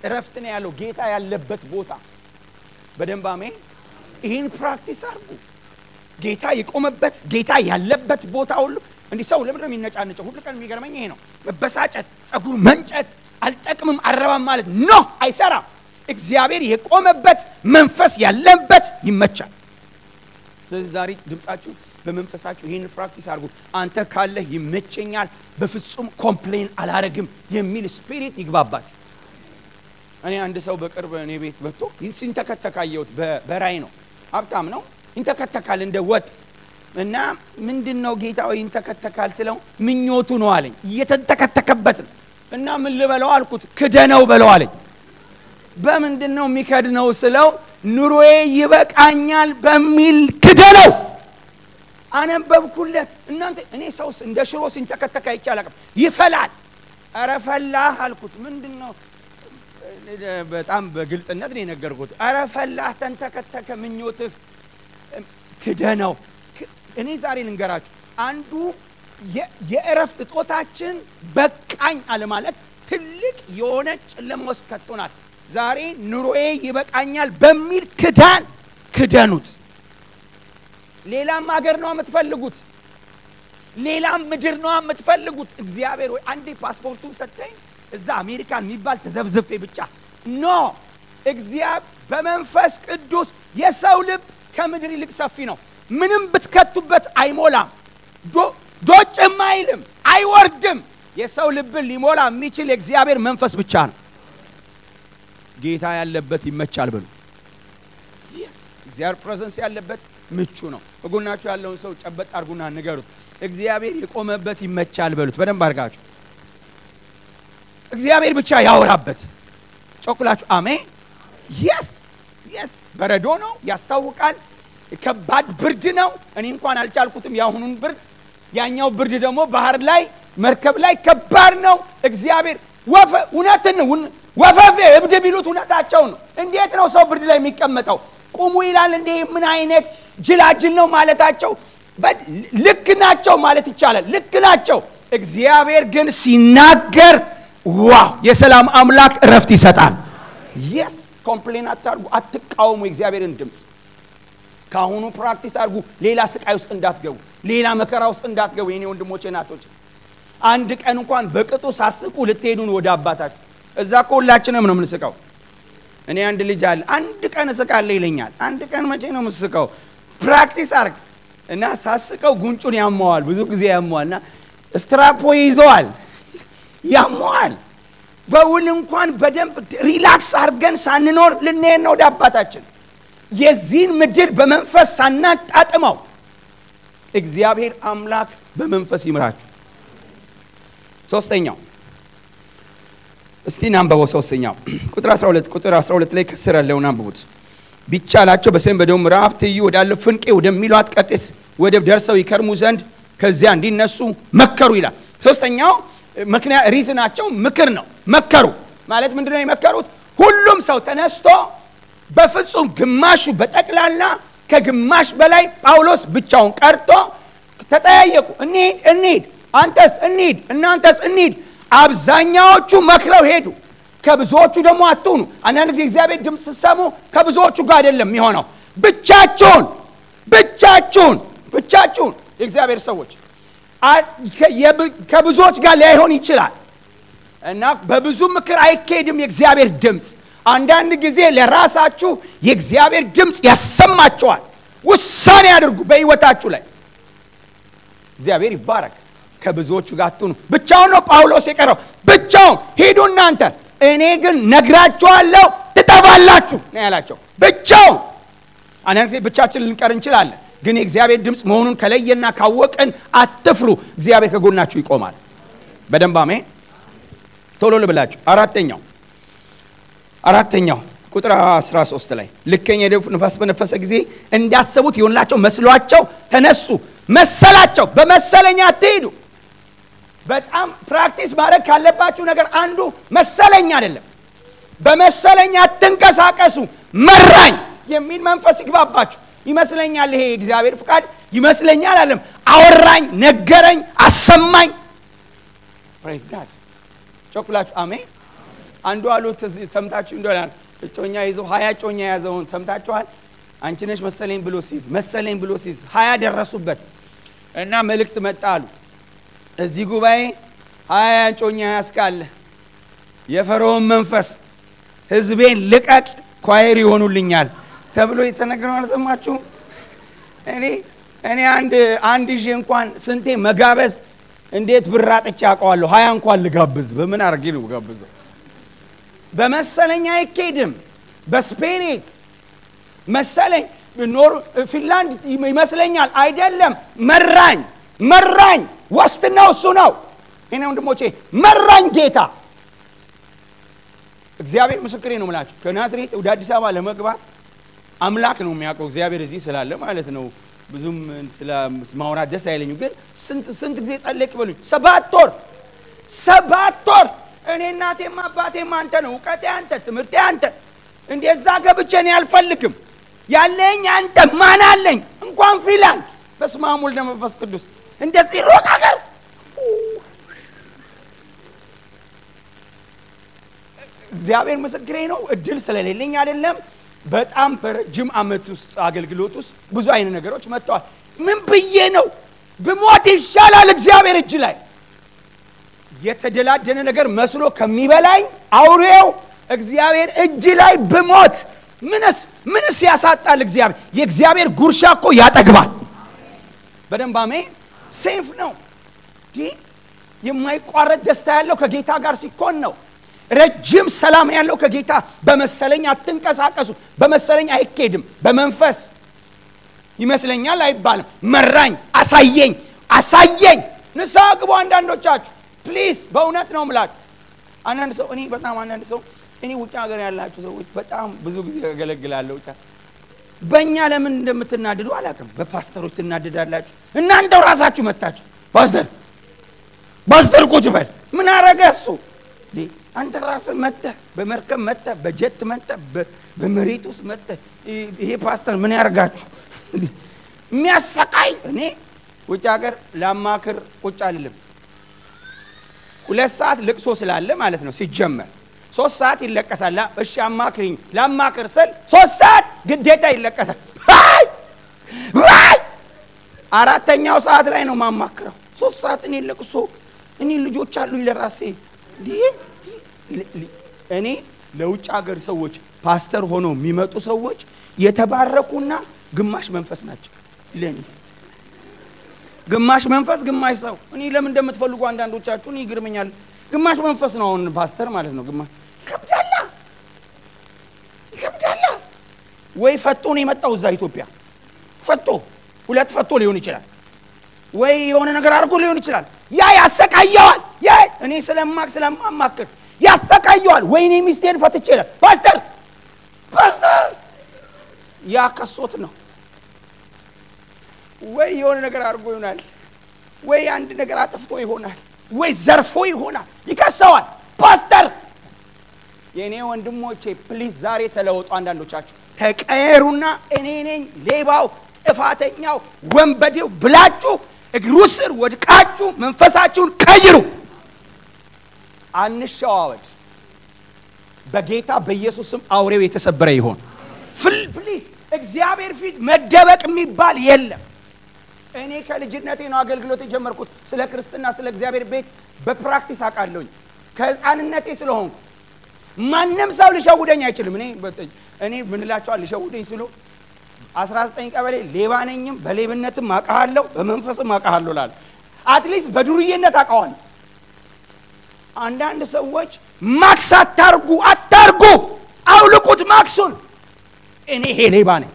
እረፍት ነው ያለው ጌታ ያለበት ቦታ በደንብ አሜን ይሄን ፕራክቲስ አድርጉ ጌታ የቆመበት ጌታ ያለበት ቦታ ሁሉ እንዲህ ሰው ለምን የሚነጫነጨው ሁሉ ቀን የሚገርመኝ ይሄ ነው መበሳጨት ጸጉሩ መንጨት አልጠቅምም አረባም ማለት ኖ አይሰራም እግዚአብሔር የቆመበት መንፈስ ያለበት ይመቻል ዛሬ ድምጻችሁ በመንፈሳችሁ ይሄን ፕራክቲስ አድርጉ አንተ ካለ ይመቸኛል በፍጹም ኮምፕሌን አላረግም የሚል ስፒሪት ይግባባችሁ እኔ አንድ ሰው በቅርብ እኔ ቤት መጥቶ ሲንተከተካየውት በራይ ነው ሀብታም ነው ይንተከተካል እንደ ወጥ እና ምንድነው ጌታው ይንተከተካል ስለው ምኞቱ ነው አለኝ እየተንተከተከበት እና ምን ልበለው አልኩት ክደነው በለው አለኝ በምንድነው የሚከድነው ስለው ኑሮዬ ይበቃኛል በሚል ክደነው አነበብኩለት እናንተ እኔ ሰውስ እንደ ሽሮ ሲንተከተካ ይቻላል ይፈላል አረፈላህ አልኩት ምንድነው በጣም በግልጽነት ነው የነገርኩት አረፈላህ ተንተከተከ ምኞትህ ክደነው እኔ ዛሬ ልንገራችሁ አንዱ የእረፍት ጦታችን በቃኝ አለ ማለት ትልቅ የሆነ ጨለማ ውስጥ ከቶናል ዛሬ ኑሮዬ ይበቃኛል በሚል ክደኑት ሌላም ሀገር ነው የምትፈልጉት ሌላም ምድር ነው የምትፈልጉት እግዚአብሔር ወይ አንዴ ፓስፖርቱን ሰጠኝ እዛ አሜሪካን የሚባል ተዘብዝፌ ብቻ ኖ እግዚአብሔር በመንፈስ ቅዱስ የሰው ልብ ከምድር ይልቅ ሰፊ ነው ምንም ብትከቱበት አይሞላም ዶጭም አይልም አይወርድም የሰው ልብ ሊሞላ የሚችል የእግዚአብሔር መንፈስ ብቻ ነው ጌታ ያለበት ይመቻል ብሉ እግዚአብሔር ፕሬዘንስ ያለበት ምቹ ነው በጎናችሁ ያለውን ሰው ጨበጥ አርጉና ንገሩት እግዚአብሔር የቆመበት ይመቻል በሉት በደንብ አርጋችሁ እግዚአብሔር ብቻ ያወራበት ጮክላችሁ አሜን yes በረዶ ነው ያስታውቃል ከባድ ብርድ ነው እኔ እንኳን አልቻልኩትም ያሁኑን ብርድ ያኛው ብርድ ደግሞ ባህር ላይ መርከብ ላይ ከባድ ነው እግዚአብሔር ወፈፌ እብድ ቢሉት እውነታቸው ነው እንዴት ነው ሰው ብርድ ላይ የሚቀመጠው ቁሙ ይላል እንዴ ምን አይነት ጅላጅል ነው ማለታቸው ልክ ናቸው ማለት ይቻላል ልክ ናቸው እግዚአብሔር ግን ሲናገር ዋው የሰላም አምላክ እረፍት ይሰጣል yes ኮምፕሌን አታርጉ አትቃወሙ እግዚአብሔርን ድምጽ ካሁኑ ፕራክቲስ አድርጉ ሌላ ስቃይ ውስጥ እንዳትገቡ ሌላ መከራ ውስጥ እንዳትገቡ የኔ ወንድሞቼ ናቶች አንድ ቀን እንኳን በቅጡ ሳስቁ ልትሄዱን ወደ አባታችሁ እዛ ሁላችንም ነው የምንስቀው እኔ አንድ ልጅ አለ አንድ ቀን እስቃለሁ ይለኛል አንድ ቀን መቼ ነው የምስቀው ፕራክቲስ አድርግ እና ሳስቀው ጉንጩን ያማዋል ብዙ ጊዜ ያማዋልና ስትራፖ ይዘዋል ያማዋል በውል እንኳን በደንብ ሪላክስ አድርገን ሳንኖር ልንሄድ ነው ወደ አባታችን የዚህን ምድር በመንፈስ ሳናጣጥመው እግዚአብሔር አምላክ በመንፈስ ይምራችሁ ሶስተኛው እስቲ ናምበው ሶስተኛው ቁጥር 12 ላይ ከስር ያለውን አንብቡት ቢቻላቸው በሰሜን በደቡብ ምዕራብ ትይዩ ወዳለው ፍንቄ ወደሚሏት ቀርጤስ ወደብ ደርሰው ይከርሙ ዘንድ ከዚያ እንዲነሱ መከሩ ይላል ሶስተኛው ምክንያት ሪዝናቸው ምክር ነው መከሩ ማለት ምንድነው የመከሩት ሁሉም ሰው ተነስቶ በፍጹም ግማሹ በጠቅላላ ከግማሽ በላይ ጳውሎስ ብቻውን ቀርቶ ተጠያየቁ እንሂድ አንተስ እንሂድ እናንተስ እንሂድ አብዛኛዎቹ መክረው ሄዱ ከብዙዎቹ ደግሞ አትሁኑ አንዳንድ ጊዜ እግዚአብሔር ድምጽ ሲሰሙ ከብዙዎቹ ጋር አይደለም የሚሆነው ብቻችሁን የእግዚአብሔር ሰዎች ከብዙዎች ጋር ላይሆን ይችላል እና በብዙ ምክር አይኬድም የእግዚአብሔር ድምጽ አንዳንድ ጊዜ ለራሳችሁ የእግዚአብሔር ድምጽ ያሰማችኋል ውሳኔ አድርጉ በህይወታችሁ ላይ እግዚአብሔር ይባረክ ከብዙዎቹ ጋር አትሁኑ ብቻውን ነው ጳውሎስ የቀረው ብቻውን ሄዱ እናንተ እኔ ግን ነግራችኋለሁ ትጠፋላችሁ ነው ያላቸው ብቻውን አንዳንድ ጊዜ ብቻችን ልንቀር እንችላለን ግን የእግዚአብሔር ድምጽ መሆኑን ከለየና ካወቀን አትፍሩ እግዚአብሔር ከጎናችሁ ይቆማል በደንብ አሜን ቶሎ ልብላችሁ አራተኛው ቁጥር 13 ላይ ልከኛ የደቡብ ንፋስ በነፈሰ ጊዜ እንዳሰቡት ይሆንላቸው መስሏቸው ተነሱ መሰላቸው በመሰለኛ አትሄዱ በጣም ፕራክቲስ ማድረግ ካለባችሁ ነገር አንዱ መሰለኛ አይደለም በመሰለኛ አትንቀሳቀሱ መራኝ የሚል መንፈስ ይግባባችሁ ይመስለኛል ይሄ እግዚአብሔር ፍቃድ ይመስለኛል አለም አወራኝ ነገረኝ አሰማኝ ፕሬዝ ጋድ ጮክላችሁ አሜን አንዱ አሉት ሰምታችሁ እንደሆነ እጮኛ ይዞ 20 እጮኛ ያዘውን ሰምታችኋል። አንቺ ነሽ መሰለኝ ብሎ ሲዝ 20 ደረሱበት እና መልእክት መጣሉ እዚህ ጉባኤ 20 እጮኛ ያስካለ የፈርዖን መንፈስ ህዝቤን ልቀቅ ኳየር ይሆኑልኛል ተብሎ የተነገረው አልሰማችሁም? እኔ አንድ ይዤ እንኳን ስንቴ መጋበዝ እንዴት ብራጥቻ አውቀዋለሁ። 20 እንኳን ልጋብዝ በምን አርጌ ነው ጋብዘው? በመሰለኛ አይኬድም። በስፒሪት መሰለኝ ኖር ፊንላንድ ይመስለኛል አይደለም። መራኝ ዋስትናው እሱ ነው። እኔ ወንድሞቼ መራኝ ጌታ እግዚአብሔር ምስክሬ ነው የምላችሁ። ከናዝሬት ወደ አዲስ አበባ ለመግባት አምላክ ነው የሚያውቀው እግዚአብሔር እዚህ ስላለ ማለት ነው። ብዙም ስለ ማውራት ደስ አይለኝም፣ ግን ስንት ጊዜ ጸለይክ በሉኝ። 7 ወር እኔ እናቴም አባቴም አንተ ነው፣ ዕውቀቴ አንተ፣ ትምህርቴ አንተ። እንደዛ ገብቼ እኔ አልፈልግም። ያለኝ አንተ ማን አለኝ? እንኳን ፊንላንድ በስመ አብ ወወልድ ወመንፈስ ቅዱስ እንደዚህ ሩቅ ሀገር እግዚአብሔር ምስክሬ ነው። እድል ስለሌለኝ አይደለም። በጣም በረጅም ዓመት ውስጥ አገልግሎት ውስጥ ብዙ አይነት ነገሮች መጥተዋል። ምን ብዬ ነው ብሞት ይሻላል እግዚአብሔር እጅ ላይ የተደላደነ ነገር መስሎ ከሚበላኝ አውሬው እግዚአብሔር እጅ ላይ ብሞት ምንስ ያሳጣል? እግዚአብሔር የእግዚአብሔር ጉርሻ እኮ ያጠግባል። በደንብ አሜን። ሴፍ ነው። የማይቋረጥ ደስታ ያለው ከጌታ ጋር ሲኮን ነው። ረጅም ሰላም ያለው ከጌታ በመሰለኝ አትንቀሳቀሱ። በመሰለኝ አይኬድም። በመንፈስ ይመስለኛል አይባልም። መራኝ፣ አሳየኝ። ንስሐ ግቡ አንዳንዶቻችሁ ፕሊዝ። በእውነት ነው የምላችሁ። አንዳንድ ሰው እኔ ውጭ ሀገር ያላችሁ ሰዎች በጣም ብዙ ጊዜ ያገለግላለሁ። በእኛ ለምን እንደምትናደዱ አላውቅም። በፓስተሮች ትናደዳላችሁ። እናንተው ራሳችሁ መጣችሁ ፓስተር ቁጭ በል ምን አረገ እሱ? አንተ ራስህ መጥተህ በመርከብ መጥተህ በጀት መጥተህ በመሬት ውስጥ መጥተህ ይሄ ፓስተር ምን ያርጋችሁ? የሚያሰቃይ እኔ ውጭ ሀገር ላማክር ቁጭ አልልም። 2 ሰዓት ልቅሶ ስላለ ማለት ነው ሲጀመር 3 ሰዓት ይለቀሳል። እሺ አማክሪኝ ላማክር ስል 3 ሰዓት ግዴታ ይለቀሳል። አራተኛው ሰዓት ላይ ነው ማማክረው። 3 ሰዓት እኔ ለቅሶ እኔ ልጆች አሉኝ ለራሴ እኔ ለውጭ ሀገር ሰዎች ፓስተር ሆኖ የሚመጡ ሰዎች የተባረኩና ግማሽ መንፈስ ናቸው። ለኔ ግማሽ መንፈስ ግማሽ ሰው። እኔ ለምን እንደምትፈልጉ አንዳንዶቻችሁ እኔ ይግርመኛል። ግማሽ መንፈስ ነው አሁን ፓስተር ማለት ነው። ግማሽ ይከብዳላ ወይ ፈቶ ነው የመጣው እዛ ኢትዮጵያ ፈቶ 2 ፈቶ ሊሆን ይችላል ወይ የሆነ ነገር አድርጎ ሊሆን ይችላል። ያ ያሰቃየዋል። እኔ ስለማማክር ያሰቃየዋል። ወይኔ ሚስቴን ፈትቼ ይላል ፓስተር ያ ከሶት ነው ወይ የሆነ ነገር አድርጎ ይሆናል ወይ አንድ ነገር አጥፍቶ ይሆናል ወይ ዘርፎ ይሆናል ይከሰዋል ፓስተር። የኔ ወንድሞቼ ፕሊዝ ዛሬ ተለወጡ። አንዳንዶቻችሁ ተቀየሩና እኔ ነኝ ሌባው ጥፋተኛው ወንበዴው ብላችሁ እግሩ ስር ወድቃችሁ መንፈሳችሁን ቀይሩ። አንሸዋወድ። በጌታ በኢየሱስም አውሬው የተሰበረ ይሆን። ፕሊዝ እግዚአብሔር ፊት መደበቅ የሚባል የለም። እኔ ከልጅነቴ ነው አገልግሎት የጀመርኩት። ስለ ክርስትና ስለ እግዚአብሔር ቤት በፕራክቲስ አውቃለሁኝ ከህፃንነቴ ስለሆንኩ ማንም ሰው ሊሸውደኝ አይችልም። እኔ ምን እላቸዋለሁ ሊሸውደኝ ሲሉ 19 ቀበሌ ሌባ ነኝም በሌብነትም አውቃለሁ በመንፈስም አውቃለሁ ላል አትሊስት በዱርዬነት አውቃለሁ። አንዳንድ ሰዎች ማክስ አታርጉ አውልቁት ማክሱን። እኔ ይሄ ሌባ ነኝ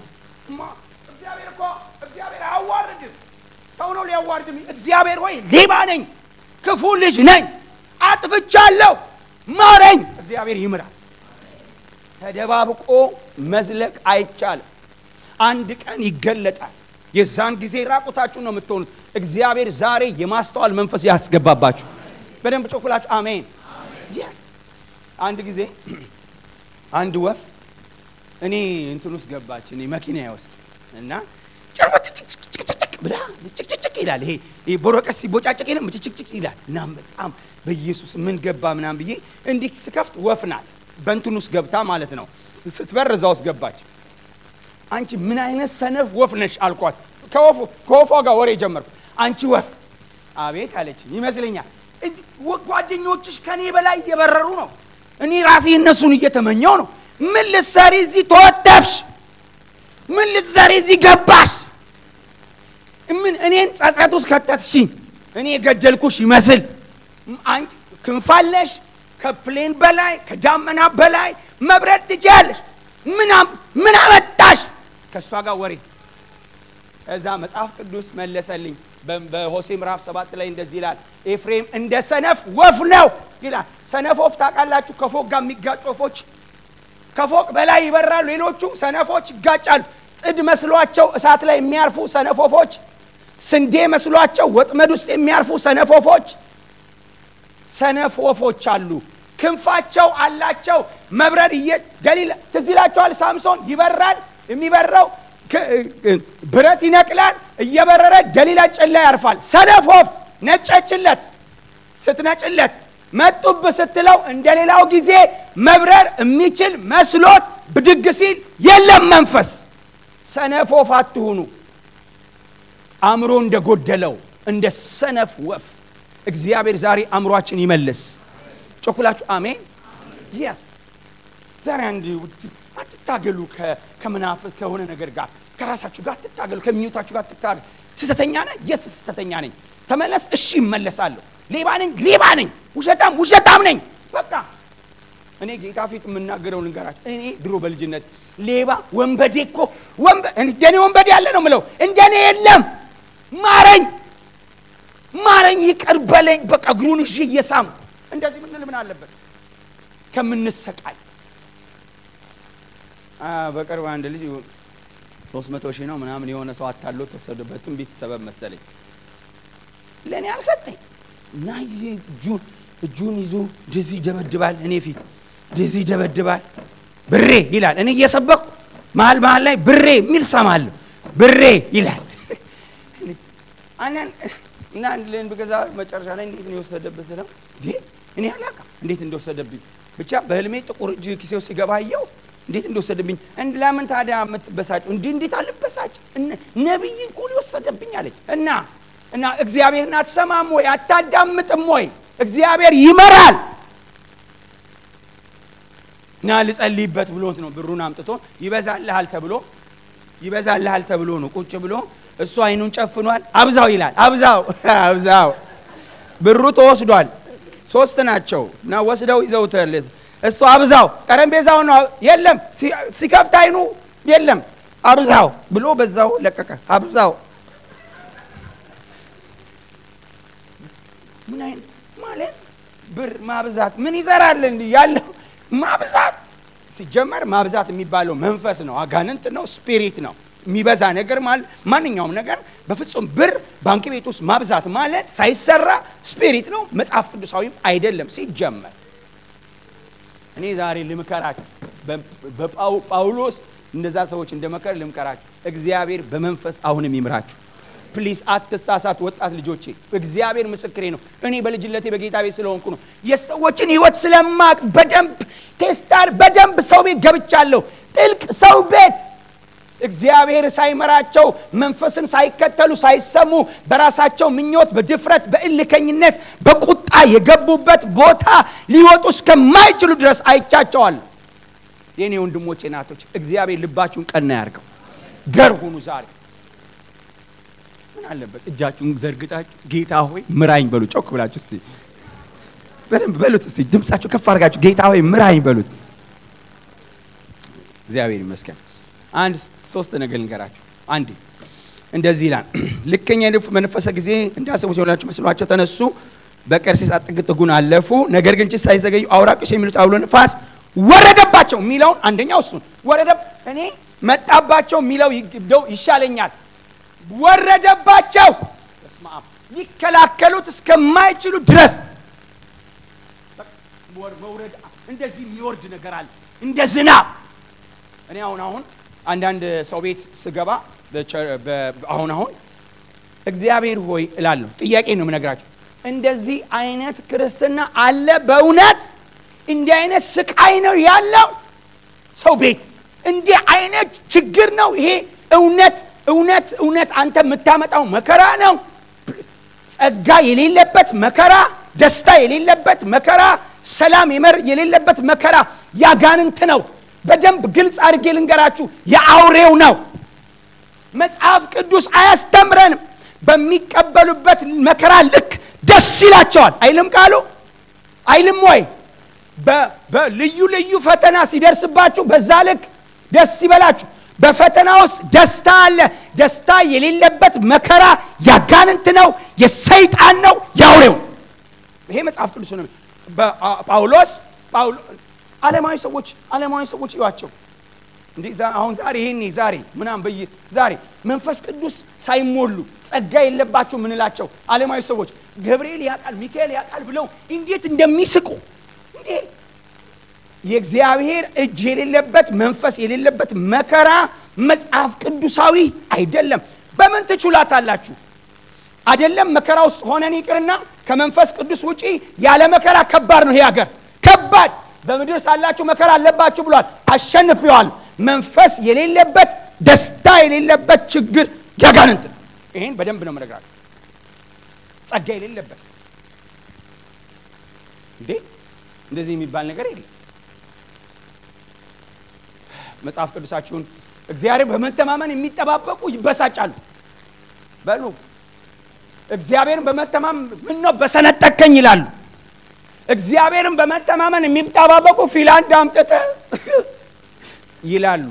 እግዚአብሔር አዋርድ ሰው ነው ሊያዋርድ። እግዚአብሔር ሆይ ሌባ ነኝ ክፉ ልጅ ነኝ አጥፍቻለሁ ማረኝ። እግዚአብሔር ይምራል። ተደባብቆ መዝለቅ አይቻልም። አንድ ቀን ይገለጣል። የዛን ጊዜ ራቁታችሁ ነው የምትሆኑት። እግዚአብሔር ዛሬ የማስተዋል መንፈስ ያስገባባችሁ። በደንብ ጮኩላችሁ አሜን። yes አንድ ጊዜ አንድ ወፍ እኔ እንትን ውስጥ ገባች እኔ መኪናዬ ውስጥ እና ጭርብት ብላ ጭቅጭቅ ይላል። ይሄ ቦረቀስ ሲቦጫጭቅ ይሄም ጭቅጭቅ ይላል። እና በጣም በኢየሱስ ምን ገባ ምናምን ብዬ እንዲህ ስከፍት ወፍ ናት። በእንትን ውስጥ ገብታ ማለት ነው። ስትበር እዛ ውስጥ ገባች። አንቺ ምን አይነት ሰነፍ ወፍ ነሽ አልኳት። ከወፏ ጋር ወሬ ጀመርኩ። አንቺ ወፍ አቤት አለችኝ ይመስለኛል። ጓደኞችሽ ከኔ በላይ እየበረሩ ነው። እኔ ራሴ እነሱን እየተመኘው ነው። ምን ልትሰሪ እዚህ ተወተፍሽ? ምን ልትሰሪ እዚህ ገባሽ? ምን እኔን ጸጸት ውስጥ ከተትሽኝ? እኔ ገደልኩሽ ይመስል አንቺ ክንፋለሽ፣ ከፕሌን በላይ ከዳመና በላይ መብረር ትችያለሽ። ምን አመጣሽ? ከሷ ጋር ወሬ። እዛ መጽሐፍ ቅዱስ መለሰልኝ። በሆሴ ምዕራፍ 7 ላይ እንደዚህ ይላል፣ ኤፍሬም እንደ ሰነፍ ወፍ ነው ይላል። ሰነፍ ወፍ ታውቃላችሁ? ከፎቅ ጋር የሚጋጩ ወፎች ከፎቅ በላይ ይበራሉ። ሌሎቹ ሰነፎች ይጋጫሉ። ጥድ መስሏቸው እሳት ላይ የሚያርፉ ሰነፍ ወፎች፣ ስንዴ መስሏቸው ወጥመድ ውስጥ የሚያርፉ ሰነፍ ወፎች፣ ሰነፍ ወፎች አሉ። ክንፋቸው አላቸው መብረር ገሊላ ትዝ ይላችኋል። ሳምሶን ይበራል። የሚበራው ብረት ይነቅላል። እየበረረ ደሊላ ጨላ ያርፋል። ሰነፍ ወፍ ነጨችለት። ስትነጭለት መጡብ ስትለው እንደሌላው ጊዜ መብረር የሚችል መስሎት ብድግ ሲል የለም መንፈስ። ሰነፍ ወፍ አትሁኑ። አእምሮ እንደጎደለው እንደ ሰነፍ ወፍ እግዚአብሔር ዛሬ አእምሮአችን ይመልስ። ጮኩላችሁ አሜን። yes ዛሬ አንድ አትታገሉ ከመናፍቅ ከሆነ ነገር ጋር ከራሳችሁ ጋር አትታገሉ። ከሚዩታችሁ ጋር አትታገሉ። ስተተኛ ነኝ yes ስተተኛ ነኝ። ተመለስ እሺ እመለሳለሁ። ሌባ ነኝ ውሸታም ነኝ። በቃ እኔ ጌታ ፊት የምናገረው ልንገራችሁ። እኔ ድሮ በልጅነት ሌባ ወንበዴ እኮ እንደኔ ወንበዴ ያለ ነው ምለው። እንደኔ የለም። ማረኝ ይቅር በለኝ። በቃ እግሩን እሺ እየሳም እንደዚህ ምን አለበት ከምንሰቃይ። በቅርብ አንድ ልጅ 300,000 ነው ምናምን የሆነ ሰው አታሎ ተሰደበትም ቤተሰብ መሰለኝ ለኔ አልሰጠኝ እና እጁን ይዞ እንደዚህ ይደበድባል። እኔ ፊት እንደዚህ ይደበድባል። ብሬ ይላል። እኔ እየሰበኩ መሃል ላይ ብሬ የሚል ሰማለሁ። ብሬ ይላል። እና አንድልን በገዛ መጨረሻ ላይ እንዴት ነው የወሰደብህ ስለው እኔ አላውቅም እንዴት እንደወሰደብኝ። ብቻ በህልሜ ጥቁር እጅ ኪሴ ውስጥ ሲገባየው እንዴት እንደወሰደብኝ። ለምን ታዲያ የምትበሳጭ? እንዴት አልበሳጭ? ነብይ እኮ ሊወሰደብኝ አለኝ። እና እግዚአብሔርን አትሰማም ወይ? አታዳምጥም ወይ? እግዚአብሔር ይመራል። እና ልጸልይበት ብሎት ነው ብሩን አምጥቶ ይበዛልሃል ተብሎ ነው ቁጭ ብሎ እሱ አይኑን ጨፍኗል። አብዛው ይላል። አብዛው ብሩ ተወስዷል። 3 ናቸው እና ወስደው ይዘውታል። እሱ አብዛው ጠረጴዛው ነው የለም። ሲከፍት አይኑ የለም። አብዛው ብሎ በዛው ለቀቀ። አብዛው ምን አይነት ማለት ብር ማብዛት ምን ይዘራል እንዴ? ያለው ማብዛት ሲጀመር ማብዛት የሚባለው መንፈስ ነው፣ አጋንንት ነው፣ ስፒሪት ነው። የሚበዛ ነገር ማለት ማንኛውም ነገር በፍጹም ብር ባንክ ቤት ውስጥ ማብዛት ማለት ሳይሰራ ስፒሪት ነው፣ መጽሐፍ ቅዱሳዊም አይደለም ሲጀመር። እኔ ዛሬ ልምከራችሁ በጳውሎስ እንደዛ ሰዎች እንደመከረ ልምከራችሁ። እግዚአብሔር በመንፈስ አሁንም ይምራችሁ። ፕሊዝ አትሳሳት ወጣት ልጆቼ። እግዚአብሔር ምስክሬ ነው። እኔ በልጅነቴ በጌታ ቤት ስለሆንኩ ነው የሰዎችን ህይወት ስለማቅ በደንብ ሰው ቤት ገብቻለሁ። ጥልቅ ሰው ቤት እግዚአብሔር ሳይመራቸው መንፈስን ሳይከተሉ ሳይሰሙ በራሳቸው ምኞት በድፍረት በእልከኝነት በቁጣ የገቡበት ቦታ ሊወጡ እስከማይችሉ ድረስ አይቻቸዋለሁ። የኔ ወንድሞቼ እናቶች እግዚአብሔር ልባችሁን ቀና ያርገው። ገር ሁኑ። ዛሬ ምን አለበት እጃችሁን ዘርግታችሁ ጌታ ሆይ ምራኝ በሉ። ጮክ ብላችሁ እስቲ በደንብ በሉት። እስቲ ድምጻችሁ ከፍ አድርጋችሁ ጌታ ሆይ ምራኝ በሉት። እግዚአብሔር ይመስገን። አንድ 3 ነገር ልንገራችሁ። አንድ እንደዚህ ይላል፣ ልከኛ መንፈሰ ጊዜ እንዳሰቡት የሆናችሁ መስሏቸው ተነሱ፣ በቀርሴስ አጥግ ጥጉን አለፉ። ነገር ግን ጭስ ሳይዘገዩ አውራቂስ የሚሉት አውሎ ነፋስ ወረደባቸው የሚለውን አንደኛው እሱን ወረደ። እኔ መጣባቸው የሚለው ይሻለኛል። ወረደባቸው ተስማም ሊከላከሉት እስከማይችሉ ድረስ መውረድ። እንደዚህ የሚወርድ ነገር አለ እንደ ዝናብ። እኔ አሁን አንዳንድ ሰው ቤት ስገባ አሁን እግዚአብሔር ሆይ እላለሁ። ጥያቄ ነው የምነግራችሁ። እንደዚህ አይነት ክርስትና አለ በእውነት? እንዲህ አይነት ስቃይ ነው ያለው ሰው ቤት? እንዲህ አይነት ችግር ነው ይሄ? እውነት አንተ የምታመጣው መከራ ነው። ጸጋ የሌለበት መከራ፣ ደስታ የሌለበት መከራ፣ ሰላም የሌለበት መከራ ያጋንንት ነው። በደንብ ግልጽ አድርጌ ልንገራችሁ፣ የአውሬው ነው። መጽሐፍ ቅዱስ አያስተምረንም። በሚቀበሉበት መከራ ልክ ደስ ይላቸዋል አይልም ቃሉ? አይልም ወይ? በልዩ ልዩ ፈተና ሲደርስባችሁ በዛ ልክ ደስ ይበላችሁ። በፈተና ውስጥ ደስታ አለ። ደስታ የሌለበት መከራ ያጋንንት ነው፣ የሰይጣን ነው፣ ያውሬው። ይሄ መጽሐፍ ቅዱስ ነው። ጳውሎስ ዓለማዊ ሰዎች ይዋቸው እንዴ አሁን ዛሬ ምናም ዛሬ መንፈስ ቅዱስ ሳይሞሉ ጸጋ የለባቸው ምንላቸው ዓለማዊ ሰዎች ገብርኤል ያቃል ሚካኤል ያቃል ብለው እንዴት እንደሚስቁ እንዴ! የእግዚአብሔር እጅ የሌለበት መንፈስ የሌለበት መከራ መጽሐፍ ቅዱሳዊ አይደለም። በምን ትችላታላችሁ? አይደለም መከራ ውስጥ ሆነን ይቅርና ከመንፈስ ቅዱስ ውጪ ያለ መከራ ከባድ ነው። ይሄ ሀገር ከባድ። በምድር ሳላችሁ መከራ አለባችሁ ብሏል። አሸንፈዋል። መንፈስ የሌለበት ደስታ የሌለበት ችግር ያጋንንት ነው። ይሄን በደንብ ነው የምነግራችሁ። ጸጋ የሌለበት እንዴ እንደዚህ የሚባል ነገር የለም። መጽሐፍ ቅዱሳችሁን እግዚአብሔር በመተማመን የሚጠባበቁ ይበሳጫሉ በሉ። እግዚአብሔርን በመተማመን ምን ነው በሰነጠከኝ ይላሉ። እግዚአብሔርን በመተማመን የሚጠባበቁ ፊንላንድ አምጥተ ይላሉ።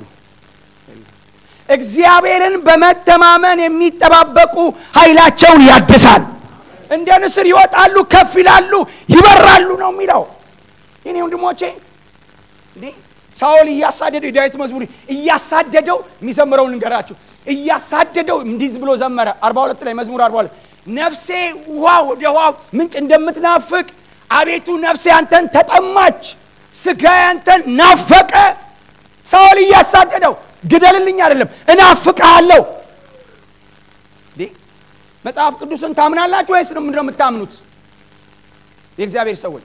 እግዚአብሔርን በመተማመን የሚጠባበቁ ኃይላቸውን ያድሳል፣ እንደ ንስር ይወጣሉ፣ ከፍ ይላሉ፣ ይበራሉ ነው የሚለው። እኔ ወንድሞቼ እንዴ ሳኦል እያሳደደው ዳዊት መዝሙር እያሳደደው የሚዘምረውን ልንገራችሁ። እያሳደደው እንዲህ ብሎ ዘመረ 42 ላይ መዝሙር 42 ነፍሴ ውሃ ወደ ውሃ ምንጭ እንደምትናፍቅ አቤቱ ነፍሴ አንተን ተጠማች፣ ስጋዬ አንተን ናፈቀ። ሳኦል እያሳደደው ግደልልኝ አይደለም እናፍቅሃለሁ። እንዴ መጽሐፍ ቅዱስን ታምናላችሁ ወይስ ምንድነው የምታምኑት? የእግዚአብሔር ሰዎች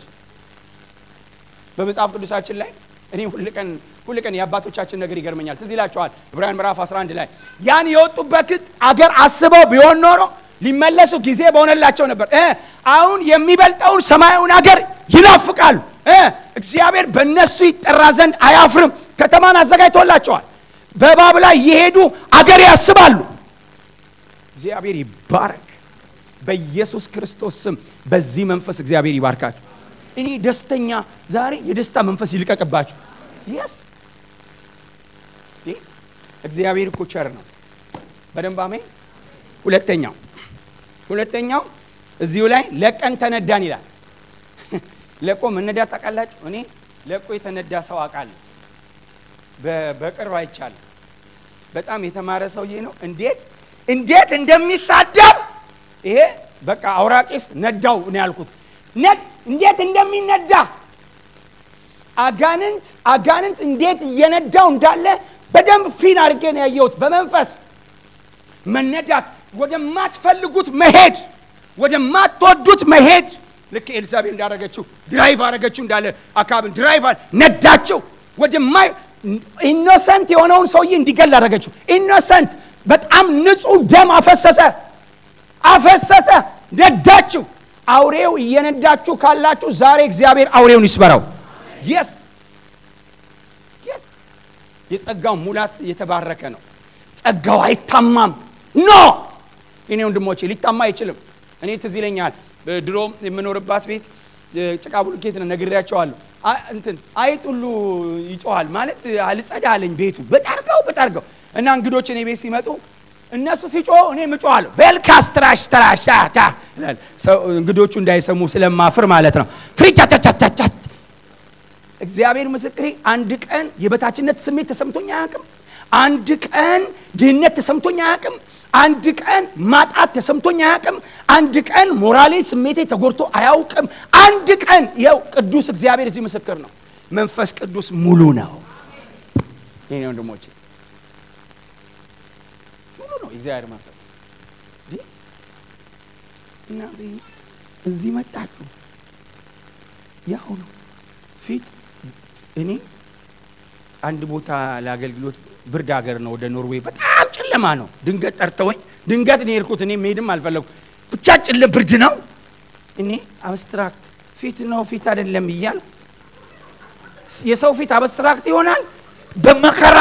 በመጽሐፍ ቅዱሳችን ላይ እኔ ሁሉ ቀን የአባቶቻችን ነገር ይገርመኛል። ትዝ ይላችኋል ዕብራውያን ምዕራፍ 11 ላይ ያን የወጡበት አገር አስበው ቢሆን ኖሮ ሊመለሱ ጊዜ በሆነላቸው ነበር። አሁን የሚበልጠውን ሰማያዊውን አገር ይናፍቃሉ። እግዚአብሔር በእነሱ ይጠራ ዘንድ አያፍርም። ከተማን አዘጋጅቶላቸዋል። በእባብ ላይ እየሄዱ አገር ያስባሉ። እግዚአብሔር ይባረክ። በኢየሱስ ክርስቶስ ስም በዚህ መንፈስ እግዚአብሔር ይባርካችሁ። እኔ ደስተኛ ዛሬ የደስታ መንፈስ ይልቀቅባችሁ። yes እግዚአብሔር እኮ ቸር ነው። በደንብ አሜን። ሁለተኛው እዚሁ ላይ ለቀን ተነዳን ይላል። ለቆ መነዳት ታውቃላችሁ? እኔ ለቆ የተነዳ ሰው አውቃለሁ። በቅርብ አይቻለሁ። በጣም የተማረ ሰውዬ ነው። እንዴት እንደሚሳደብ ይሄ በቃ አውራቂስ ነዳው ነው ያልኩት። እንዴት እንደሚነዳ አጋንንት እንዴት እየነዳው እንዳለ በደንብ ፊን አድርጌ ነው ያየሁት። በመንፈስ መነዳት፣ ወደማትፈልጉት መሄድ፣ ወደማትወዱት መሄድ። ልክ ኤልዛቤል እንዳረገችው ድራይቭ አረገችው እንዳለ አካብን ድራይቭ ነዳችው። ኢኖሰንት የሆነውን ሰውዬ እንዲገል አረገችው። ኢኖሰንት በጣም ንጹህ ደም አፈሰሰ ነዳችው። አውሬው እየነዳችሁ ካላችሁ ዛሬ እግዚአብሔር አውሬውን ይስበራው። yes የጸጋው ሙላት የተባረከ ነው። ጸጋው አይታማም። ኖ እኔ ወንድሞቼ ሊታማ አይችልም። እኔ ትዝ ይለኛል ድሮ የምኖርባት ቤት ጭቃ ቡልኬት ነው ነግሬያቸዋለሁ። አይጥ ሁሉ ይጮሃል ማለት አልጸዳለኝ ቤቱ በጣርገው እና እንግዶች እኔ ቤት ሲመጡ እነሱ ሲጮህ እኔ ምጮሃለሁ። ቬልካስትራሽ ተራሻታ ሰው እንግዶቹ እንዳይሰሙ ስለማፍር ማለት ነው። ፍሪቻቻቻቻ እግዚአብሔር ምስክሬ፣ አንድ ቀን የበታችነት ስሜት ተሰምቶኝ አያውቅም። አንድ ቀን ድህነት ተሰምቶኝ አያውቅም። አንድ ቀን ማጣት ተሰምቶኝ አያውቅም። አንድ ቀን ሞራሌ ስሜቴ ተጎድቶ አያውቅም። አንድ ቀን ይኸው ቅዱስ እግዚአብሔር እዚህ ምስክር ነው። መንፈስ ቅዱስ ሙሉ ነው። የኔ ወንድሞቼ ሙሉ ነው እግዚአብሔር መንፈስ። እና እዚህ መጣችሁ ያው ነው ፊት እኔ አንድ ቦታ ለአገልግሎት ብርድ ሀገር ነው ወደ ኖርዌይ በጣም ጨለማ ነው ድንገት ጠርተውኝ ድንገት ነው የሄድኩት እኔ መሄድም አልፈለኩም ብቻ ጨለማ ብርድ ነው እኔ አብስትራክት ፊት ነው ፊት አይደለም ይያል የሰው ፊት አብስትራክት ይሆናል በመከራ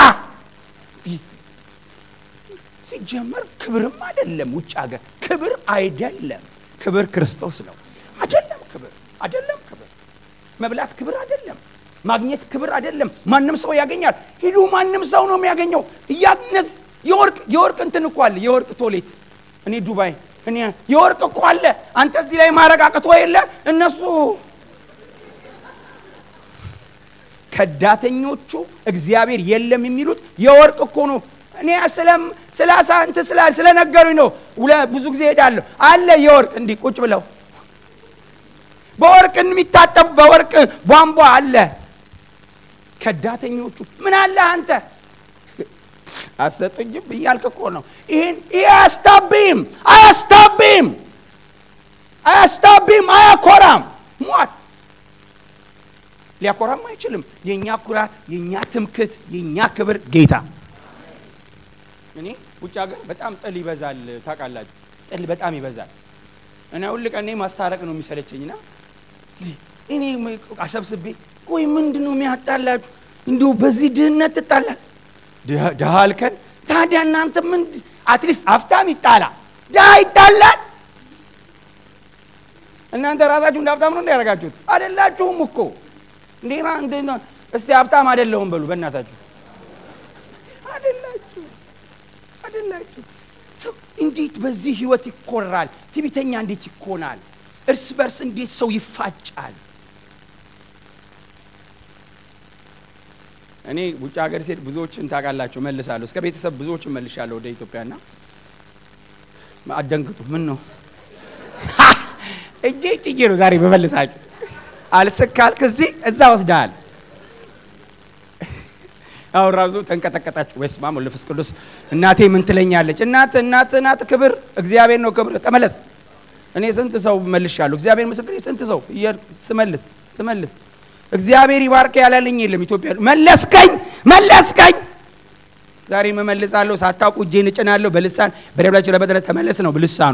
ሲጀመር ክብርም አይደለም ውጭ ሀገር ክብር አይደለም ክብር ክርስቶስ ነው አይደለም ክብር መብላት ክብር አይደለም ማግኘት ክብር አይደለም ማንንም ሰው ያገኛል ሄዱ ማንንም ሰው ነው የሚያገኘው ያግነት የወርቅ እንትን እኮ አለ የወርቅ ቶሌት እኔ ዱባይ እኔ የወርቅ እኮ አለ አንተ እዚህ ላይ ማረጋቀቶ የለ እነሱ ከዳተኞቹ እግዚአብሔር የለም የሚሉት የወርቅ እኮ ነው እኔ ስለነገሩኝ ነው ብዙ ጊዜ ሄዳለሁ አለ የወርቅ እንዲህ ቁጭ ብለው በወርቅ የሚታጠብ በወርቅ ቧንቧ አለ ከዳተኞቹ ምን አለ አንተ አሰጥጅም ይያልክ እኮ ነው ይሄን አያስታብም አያኮራም ሞት ሊያኮራም አይችልም የኛ ኩራት የኛ ትምክት የኛ ክብር ጌታ እኔ ውጭ ሀገር በጣም ጥል ይበዛል ታውቃላችሁ ጥል በጣም ይበዛል እና ሁሉ ቀን ማስታረቅ ነው የሚሰለቸኝና እኔ አሰብስቤ ቆይ ምንድነው የሚያጣላችሁ እንዴ በዚህ ድህነት ተጣላ ደሃልከን ታዲያ እናንተ ምን አትሊስት አፍታም ይጣላ ይጣላል እናንተ ራሳችሁ እንዳፍታም ነው ያረጋችሁት አይደላችሁም እኮ እንዴና እንዴና እስቲ አፍታም አይደለም በሉ በእናታችሁ አይደላችሁ ሰው እንዴት በዚህ ህይወት ይኮራል ትቢተኛ እንዴት ይኮናል እርስ በርስ እንዴት ሰው ይፋጫል እኔ ውጭ ሀገር ሲሄድ ብዙዎችን ታውቃላችሁ መልሳለሁ እስከ ቤተሰብ ብዙዎችን መልሻለሁ ወደ ኢትዮጵያና አደንግጡ ምን ነው እጄ ነው ዛሬ በመልሳችሁ አልሰካልክ እዛ ወስዳል አሁን ራሱ ተንቀጠቀጣችሁ ወይስ ማሙ ለፍስ ቅዱስ እናቴ ምን ትለኛለች እናት ክብር እግዚአብሔር ነው ክብር ተመለስ እኔ ስንት ሰው መልሻለሁ እግዚአብሔር ምስክሬ ስንት ሰው ስመልስ እግዚአብሔር ይባርክ ያላለኝ የለም ኢትዮጵያ መለስከኝ ዛሬ መመልሳለሁ ሳታውቁ እጄን እጭናለሁ በልሳን በደብላችሁ ለበደለ ተመለስ ነው በልሳኑ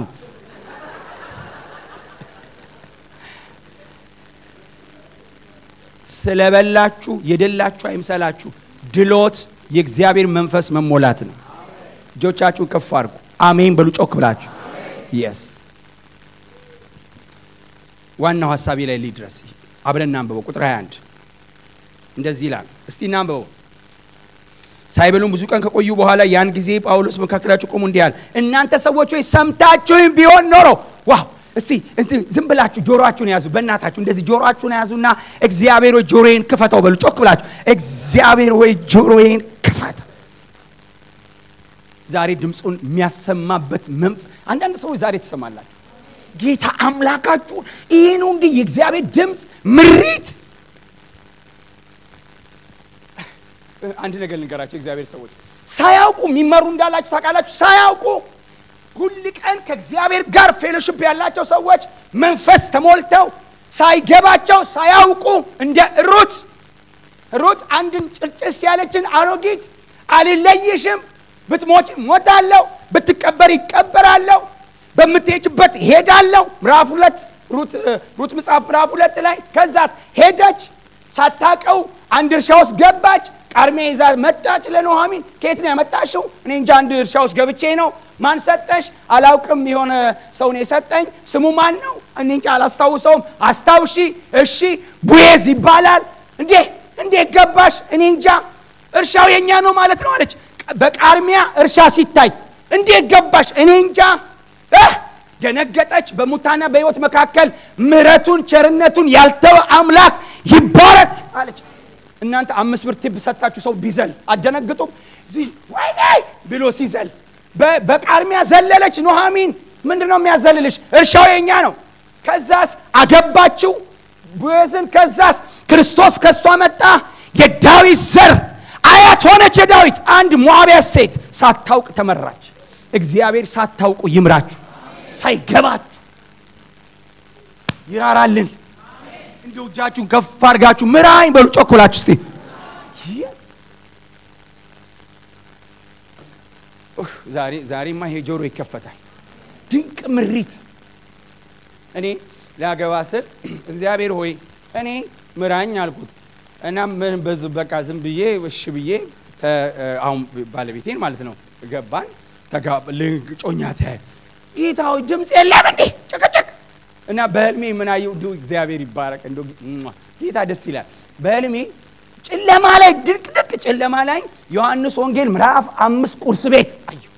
ስለበላችሁ የደላችሁ አይምሰላችሁ ድሎት የእግዚአብሔር መንፈስ መሞላት ነው እጆቻችሁን ከፍ አድርጉ አሜን በሉ ጮክ ብላችሁ yes ዋናው ሐሳቤ ላይ ሊድረስ አብረን እናንብበው ቁጥር 21 እንደዚህ ይላል እስቲ እናንብበው ሳይበሉም ብዙ ቀን ከቆዩ በኋላ ያን ጊዜ ጳውሎስ መካከላቸው ቆሞ እንዲህ አለ እናንተ ሰዎች ሆይ ሰምታችሁኝ ቢሆን ኖሮ ዋው እስቲ ዝም ብላችሁ ጆሮአችሁን ያዙ በእናታችሁ እንደዚህ ጆሮአችሁን ያዙና እግዚአብሔር ሆይ ጆሮዬን ክፈተው በሉ ጮክ ብላችሁ እግዚአብሔር ሆይ ጆሮዬን ክፈት ዛሬ ድምጹን የሚያሰማበት አንዳንድ ሰዎች ዛሬ ተሰማላችሁ ጌታ አምላካችሁ ይሄ ነው እንዴ የእግዚአብሔር ድምጽ ምሪት አንድ ነገር ልንገራችሁ እግዚአብሔር ሰዎች ሳያውቁ የሚመሩ እንዳላችሁ ታውቃላችሁ ሳያውቁ ሁሉ ቀን ከእግዚአብሔር ጋር ፌሎሺፕ ያላቸው ሰዎች መንፈስ ተሞልተው ሳይገባቸው ሳያውቁ እንደ ሩት አንድን ጭርጭስ ያለችን አሮጊት አልለይሽም ብትሞት ሞታለሁ ብትቀበር ይቀበራለሁ በመትሄጅበት ሄዳለሁ ምዕራፍ 2 ሩት መጽሐፍ ምዕራፍ 2 ላይ ከዛስ ሄደች ሳታቀው አንድ እርሻ ውስጥ ገባች ቃርሜ ይዛ መጣች ለኑሃሚን ከየት ነው ያመጣሽው እኔ እንጃ አንድ እርሻ ውስጥ ገብቼ ነው ማን ሰጠሽ አላውቅም የሆነ ሰው ነው የሰጠኝ ስሙ ማን ነው እኔ እንጃ አላስታውሰውም አስታውሺ እሺ ቡዬዝ ይባላል እንዴ ገባሽ እኔ እንጃ እርሻው የኛ ነው ማለት ነው አለች በቃርሚያ እርሻ ሲታይ እንዴ ገባሽ እኔ እንጃ ደነገጠች በሙታና በህይወት መካከል ምሕረቱን ቸርነቱን ያልተው አምላክ ይባረክ አለች እናንተ 5 ብር ቲፕ ሰጣችሁ ሰው ቢዘል አደነግጡም ወይኔ ብሎ ሲዘል በቃርሚያ ዘለለች ኑሃሚን ምንድነው የሚያዘልልሽ እርሻው የኛ ነው ከዛስ አገባችው ቡዬዝን ከዛስ ክርስቶስ ከሷ መጣ የዳዊት ዘር አያት ሆነች የዳዊት አንድ ሞዓባዊት ሴት ሳታውቅ ተመራች እግዚአብሔር ሳታውቁ ይምራችሁ ሳይገባችሁ ይራራልን። እንደው እጃችሁን ከፍ አድርጋችሁ ምራኝ በሉ ጮኩላችሁ እስቲ። ዛሬማ ይሄ ጆሮ ይከፈታል። ድንቅ ምሪት። እኔ ላገባ ስል እግዚአብሔር ሆይ እኔ ምራኝ አልኩት እና ምን በቃ ዝም ብዬ እሺ ብዬ አሁን ባለቤቴን ማለት ነው ገባን ጮኛ ታየ ጌታው ድምጽ የለም እንዴ ጨቀጨቅ እና በህልሜ ምን አየሁ? እግዚአብሔር ይባረክ እንደው ጌታ ደስ ይላል። በህልሜ ጨለማ ላይ ድቅድቅ ጨለማ ላይ ዮሐንስ ወንጌል ምዕራፍ 5 ቁርስ ቤት አየሁ።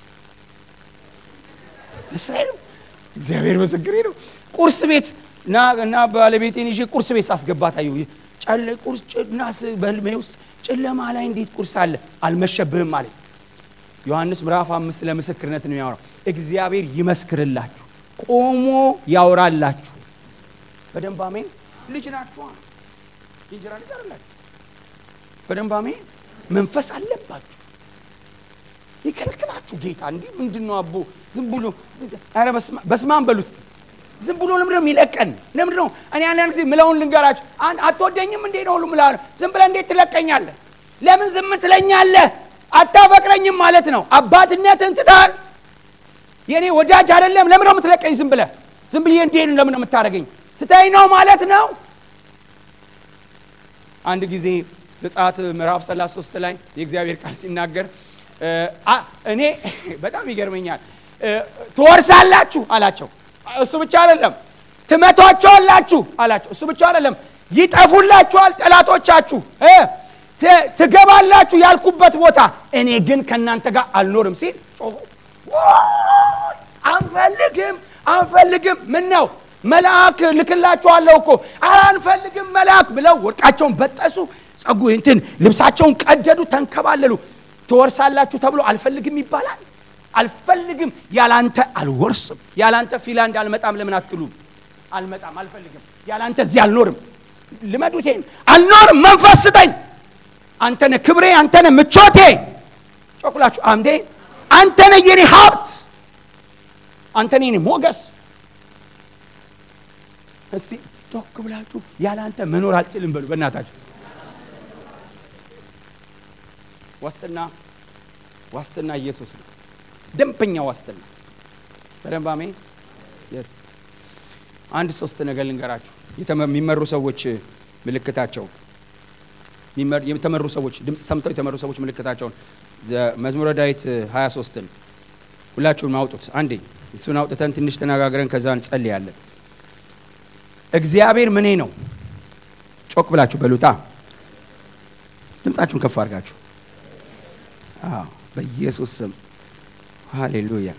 እግዚአብሔር ምስክሬ ነው። ቁርስ ቤት እና ባለቤቴን ይዤ ቁርስ ቤት አስገባት አየሁ። ቁርስ ጭናስ በህልሜ ውስጥ ጨለማ ላይ እንዴት ቁርስ አለ? አልመሸብህም ማለት ዮሐንስ ምዕራፍ 5 ለምስክርነት ነው ያወራው። እግዚአብሔር ይመስክርላችሁ፣ ቆሞ ያወራላችሁ። በደንብ አሜን። ልጅ ናችሁ፣ እንጀራ ልጅ አይደላችሁ። በደንብ አሜን። መንፈስ አለባችሁ። ይከልክላችሁ ጌታ እንዴ ምንድነው አቦ ዝም ብሎ አረ በስማም በሉስት ዝም ብሎ ለምንድነው የሚለቀን? ለምንድነው እኔ አንዳንድ ጊዜ ምለውን ልንገራችሁ። አትወደኝም እንዴ ነው ሁሉ ምላል ዝም ብለህ እንዴት ትለቀኛለህ? ለምን ዝም ትለኛለህ? አታፈቅረኝም ማለት ነው። አባትነትን ትታል። የኔ ወዳጅ አይደለም። ለምን ነው የምትለቀኝ? ዝም ብለህ ዝም ብዬ እንዴ ለምን ነው የምታረገኝ? ትተኝ ነው ማለት ነው። አንድ ጊዜ ዘጸአት ምዕራፍ 33 ላይ የእግዚአብሔር ቃል ሲናገር እኔ በጣም ይገርመኛል። ትወርሳላችሁ አላቸው። እሱ ብቻ አይደለም ትመቷቸዋላችሁ አላቸው። እሱ ብቻ አይደለም ይጠፉላችኋል ጠላቶቻችሁ፣ ትገባላችሁ ያልኩበት ቦታ እኔ ግን ከናንተ ጋር አልኖርም ሲል ጮሁ። አንፈልግም ምን ነው መልአክ ልክላችኋለሁ እኮ አንፈልግም መልአክ ብለው ወርቃቸውን በጠሱ፣ ጸጉ እንትን ልብሳቸውን ቀደዱ፣ ተንከባለሉ። ትወርሳላችሁ ተብሎ አልፈልግም ይባላል። አልፈልግም ያላንተ አልወርስም፣ ያላንተ ፊንላንድ አልመጣም። ለምን አትሉም? አልመጣም፣ አልፈልግም፣ ያላንተ እዚህ አልኖርም። ልመዱቴን አልኖርም። መንፈስ ስጠኝ። አንተነ ክብሬ፣ አንተነ ምቾቴ። ጮኩላችሁ አምዴ። አንተነ የኔ ሀብት፣ አንተነ የኔ ሞገስ። እስቲ ጮክ ብላችሁ ያላንተ መኖር አልችልም በሉ በእናታችሁ። ዋስትና ኢየሱስ ነው። ደንበኛ ዋስትና። በደንብ አሜን። yes አንድ ሶስት ነገር ልንገራችሁ። የሚመሩ ሰዎች ምልክታቸው የተመሩ ሰዎች ድምጽ ሰምተው የተመሩ ሰዎች ምልክታቸውን መዝሙረ ዳዊት 23ን ሁላችሁም አውጡት። አንዴ እሱን አውጥተን ትንሽ ተነጋግረን ከዛ እንጸልያለን። እግዚአብሔር ምኔ ነው? ጮክ ብላችሁ በሉታ። ድምጻችሁን ከፍ አድርጋችሁ በኢየሱስ ስም ሃሌሉያ።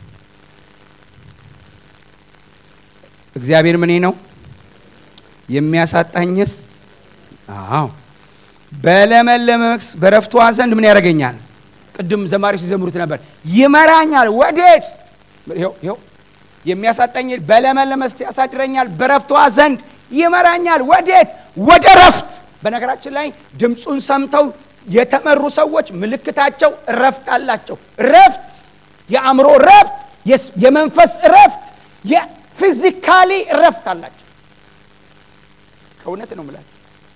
እግዚአብሔር ምኔ ነው? የሚያሳጣኝስ? በለመለመ መስክ በረፍቱ ዘንድ ምን ያደርገኛል? ቅድም ዘማሪዎች ሲዘምሩት ነበር። ይመራኛል። ወዴት? ይኸው የሚያሳጣኝ በለመለመ መስክ ያሳድረኛል፣ በረፍቱ ዘንድ ይመራኛል። ወዴት? ወደ ረፍት። በነገራችን ላይ ድምጹን ሰምተው የተመሩ ሰዎች ምልክታቸው ረፍት አላቸው። ረፍት፣ የአእምሮ ረፍት፣ የመንፈስ ረፍት፣ የፊዚካሊ ረፍት አላቸው። ከእውነት ነው ማለት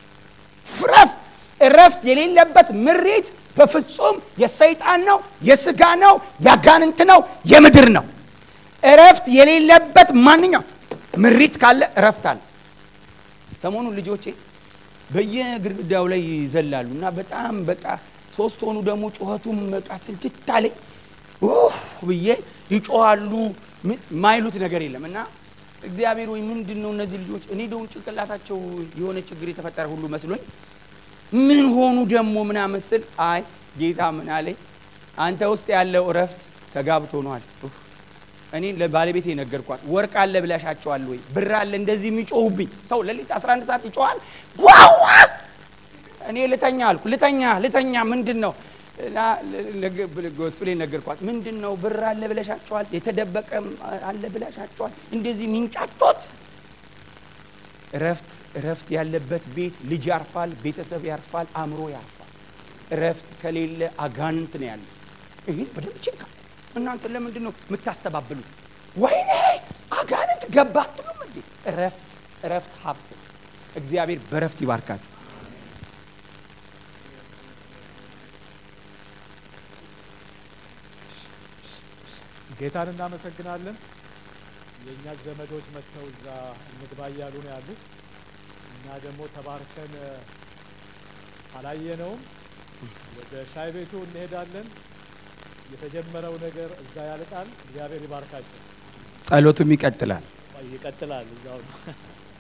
ረፍት የሌለበት ምሪት በፍጹም የሰይጣን ነው፣ የስጋ ነው፣ ያጋንንት ነው፣ የምድር ነው። ረፍት የሌለበት ማንኛው ምሪት ካለ ረፍት አለ። ሰሞኑን ልጆቼ በየግድግዳው ላይ ይዘላሉና በጣም በቃ ሶስት ሆኑ ደግሞ ጩኸቱም በቃ ስልችታለኝ ብዬ ይጮሃሉ። ማይሉት ነገር የለምና እግዚአብሔር ወይ ምንድነው እነዚህ ልጆች? እኔ ደውን ጭንቅላታቸው የሆነ ችግር የተፈጠረ ሁሉ መስሎኝ ምን ሆኑ ደግሞ ምናምን ስል አይ ጌታ ምን አለኝ? አንተ ውስጥ ያለው ረፍት ተጋብቶ ነዋል። እኔ ለባለቤቴ ነገርኳት። ወርቅ አለ ብላሻቸዋል ወይ ብር አለ እንደዚህ የሚጮሁብኝ ሰው ለሊት 11 ሰዓት ይጮሃል። ዋው እኔ ልተኛ አልኩ። ልተኛ ምንድነው ጎስፕሌን ነገርኳት። ምንድነው ብር አለ ብላሻቸዋል፣ የተደበቀ አለ ብላሻቸዋል፣ እንደዚህ ሚንጫቶት። ረፍት ያለበት ቤት ልጅ ያርፋል፣ ቤተሰብ ያርፋል፣ አእምሮ ያርፋል። ረፍት ከሌለ አጋንንት ነው ያለው። ይሄን በደንብ ጭንካ። እናንተ ለምንድነው የምታስተባብሉት? ወይኔ አጋንንት ገባትሉም እንዴ? ረፍት እረፍት ሀብት። እግዚአብሔር በእረፍት ይባርካችሁ። ጌታን እናመሰግናለን። የእኛ ዘመዶች መጥተው እዛ እንግባ እያሉ ነው ያሉት። እኛ ደግሞ ተባርከን አላየነውም። ወደ ሻይ ቤቱ እንሄዳለን። የተጀመረው ነገር እዛ ያልቃል። እግዚአብሔር ይባርካቸው። ጸሎቱም ይቀጥላል። ይቀጥላል እዛው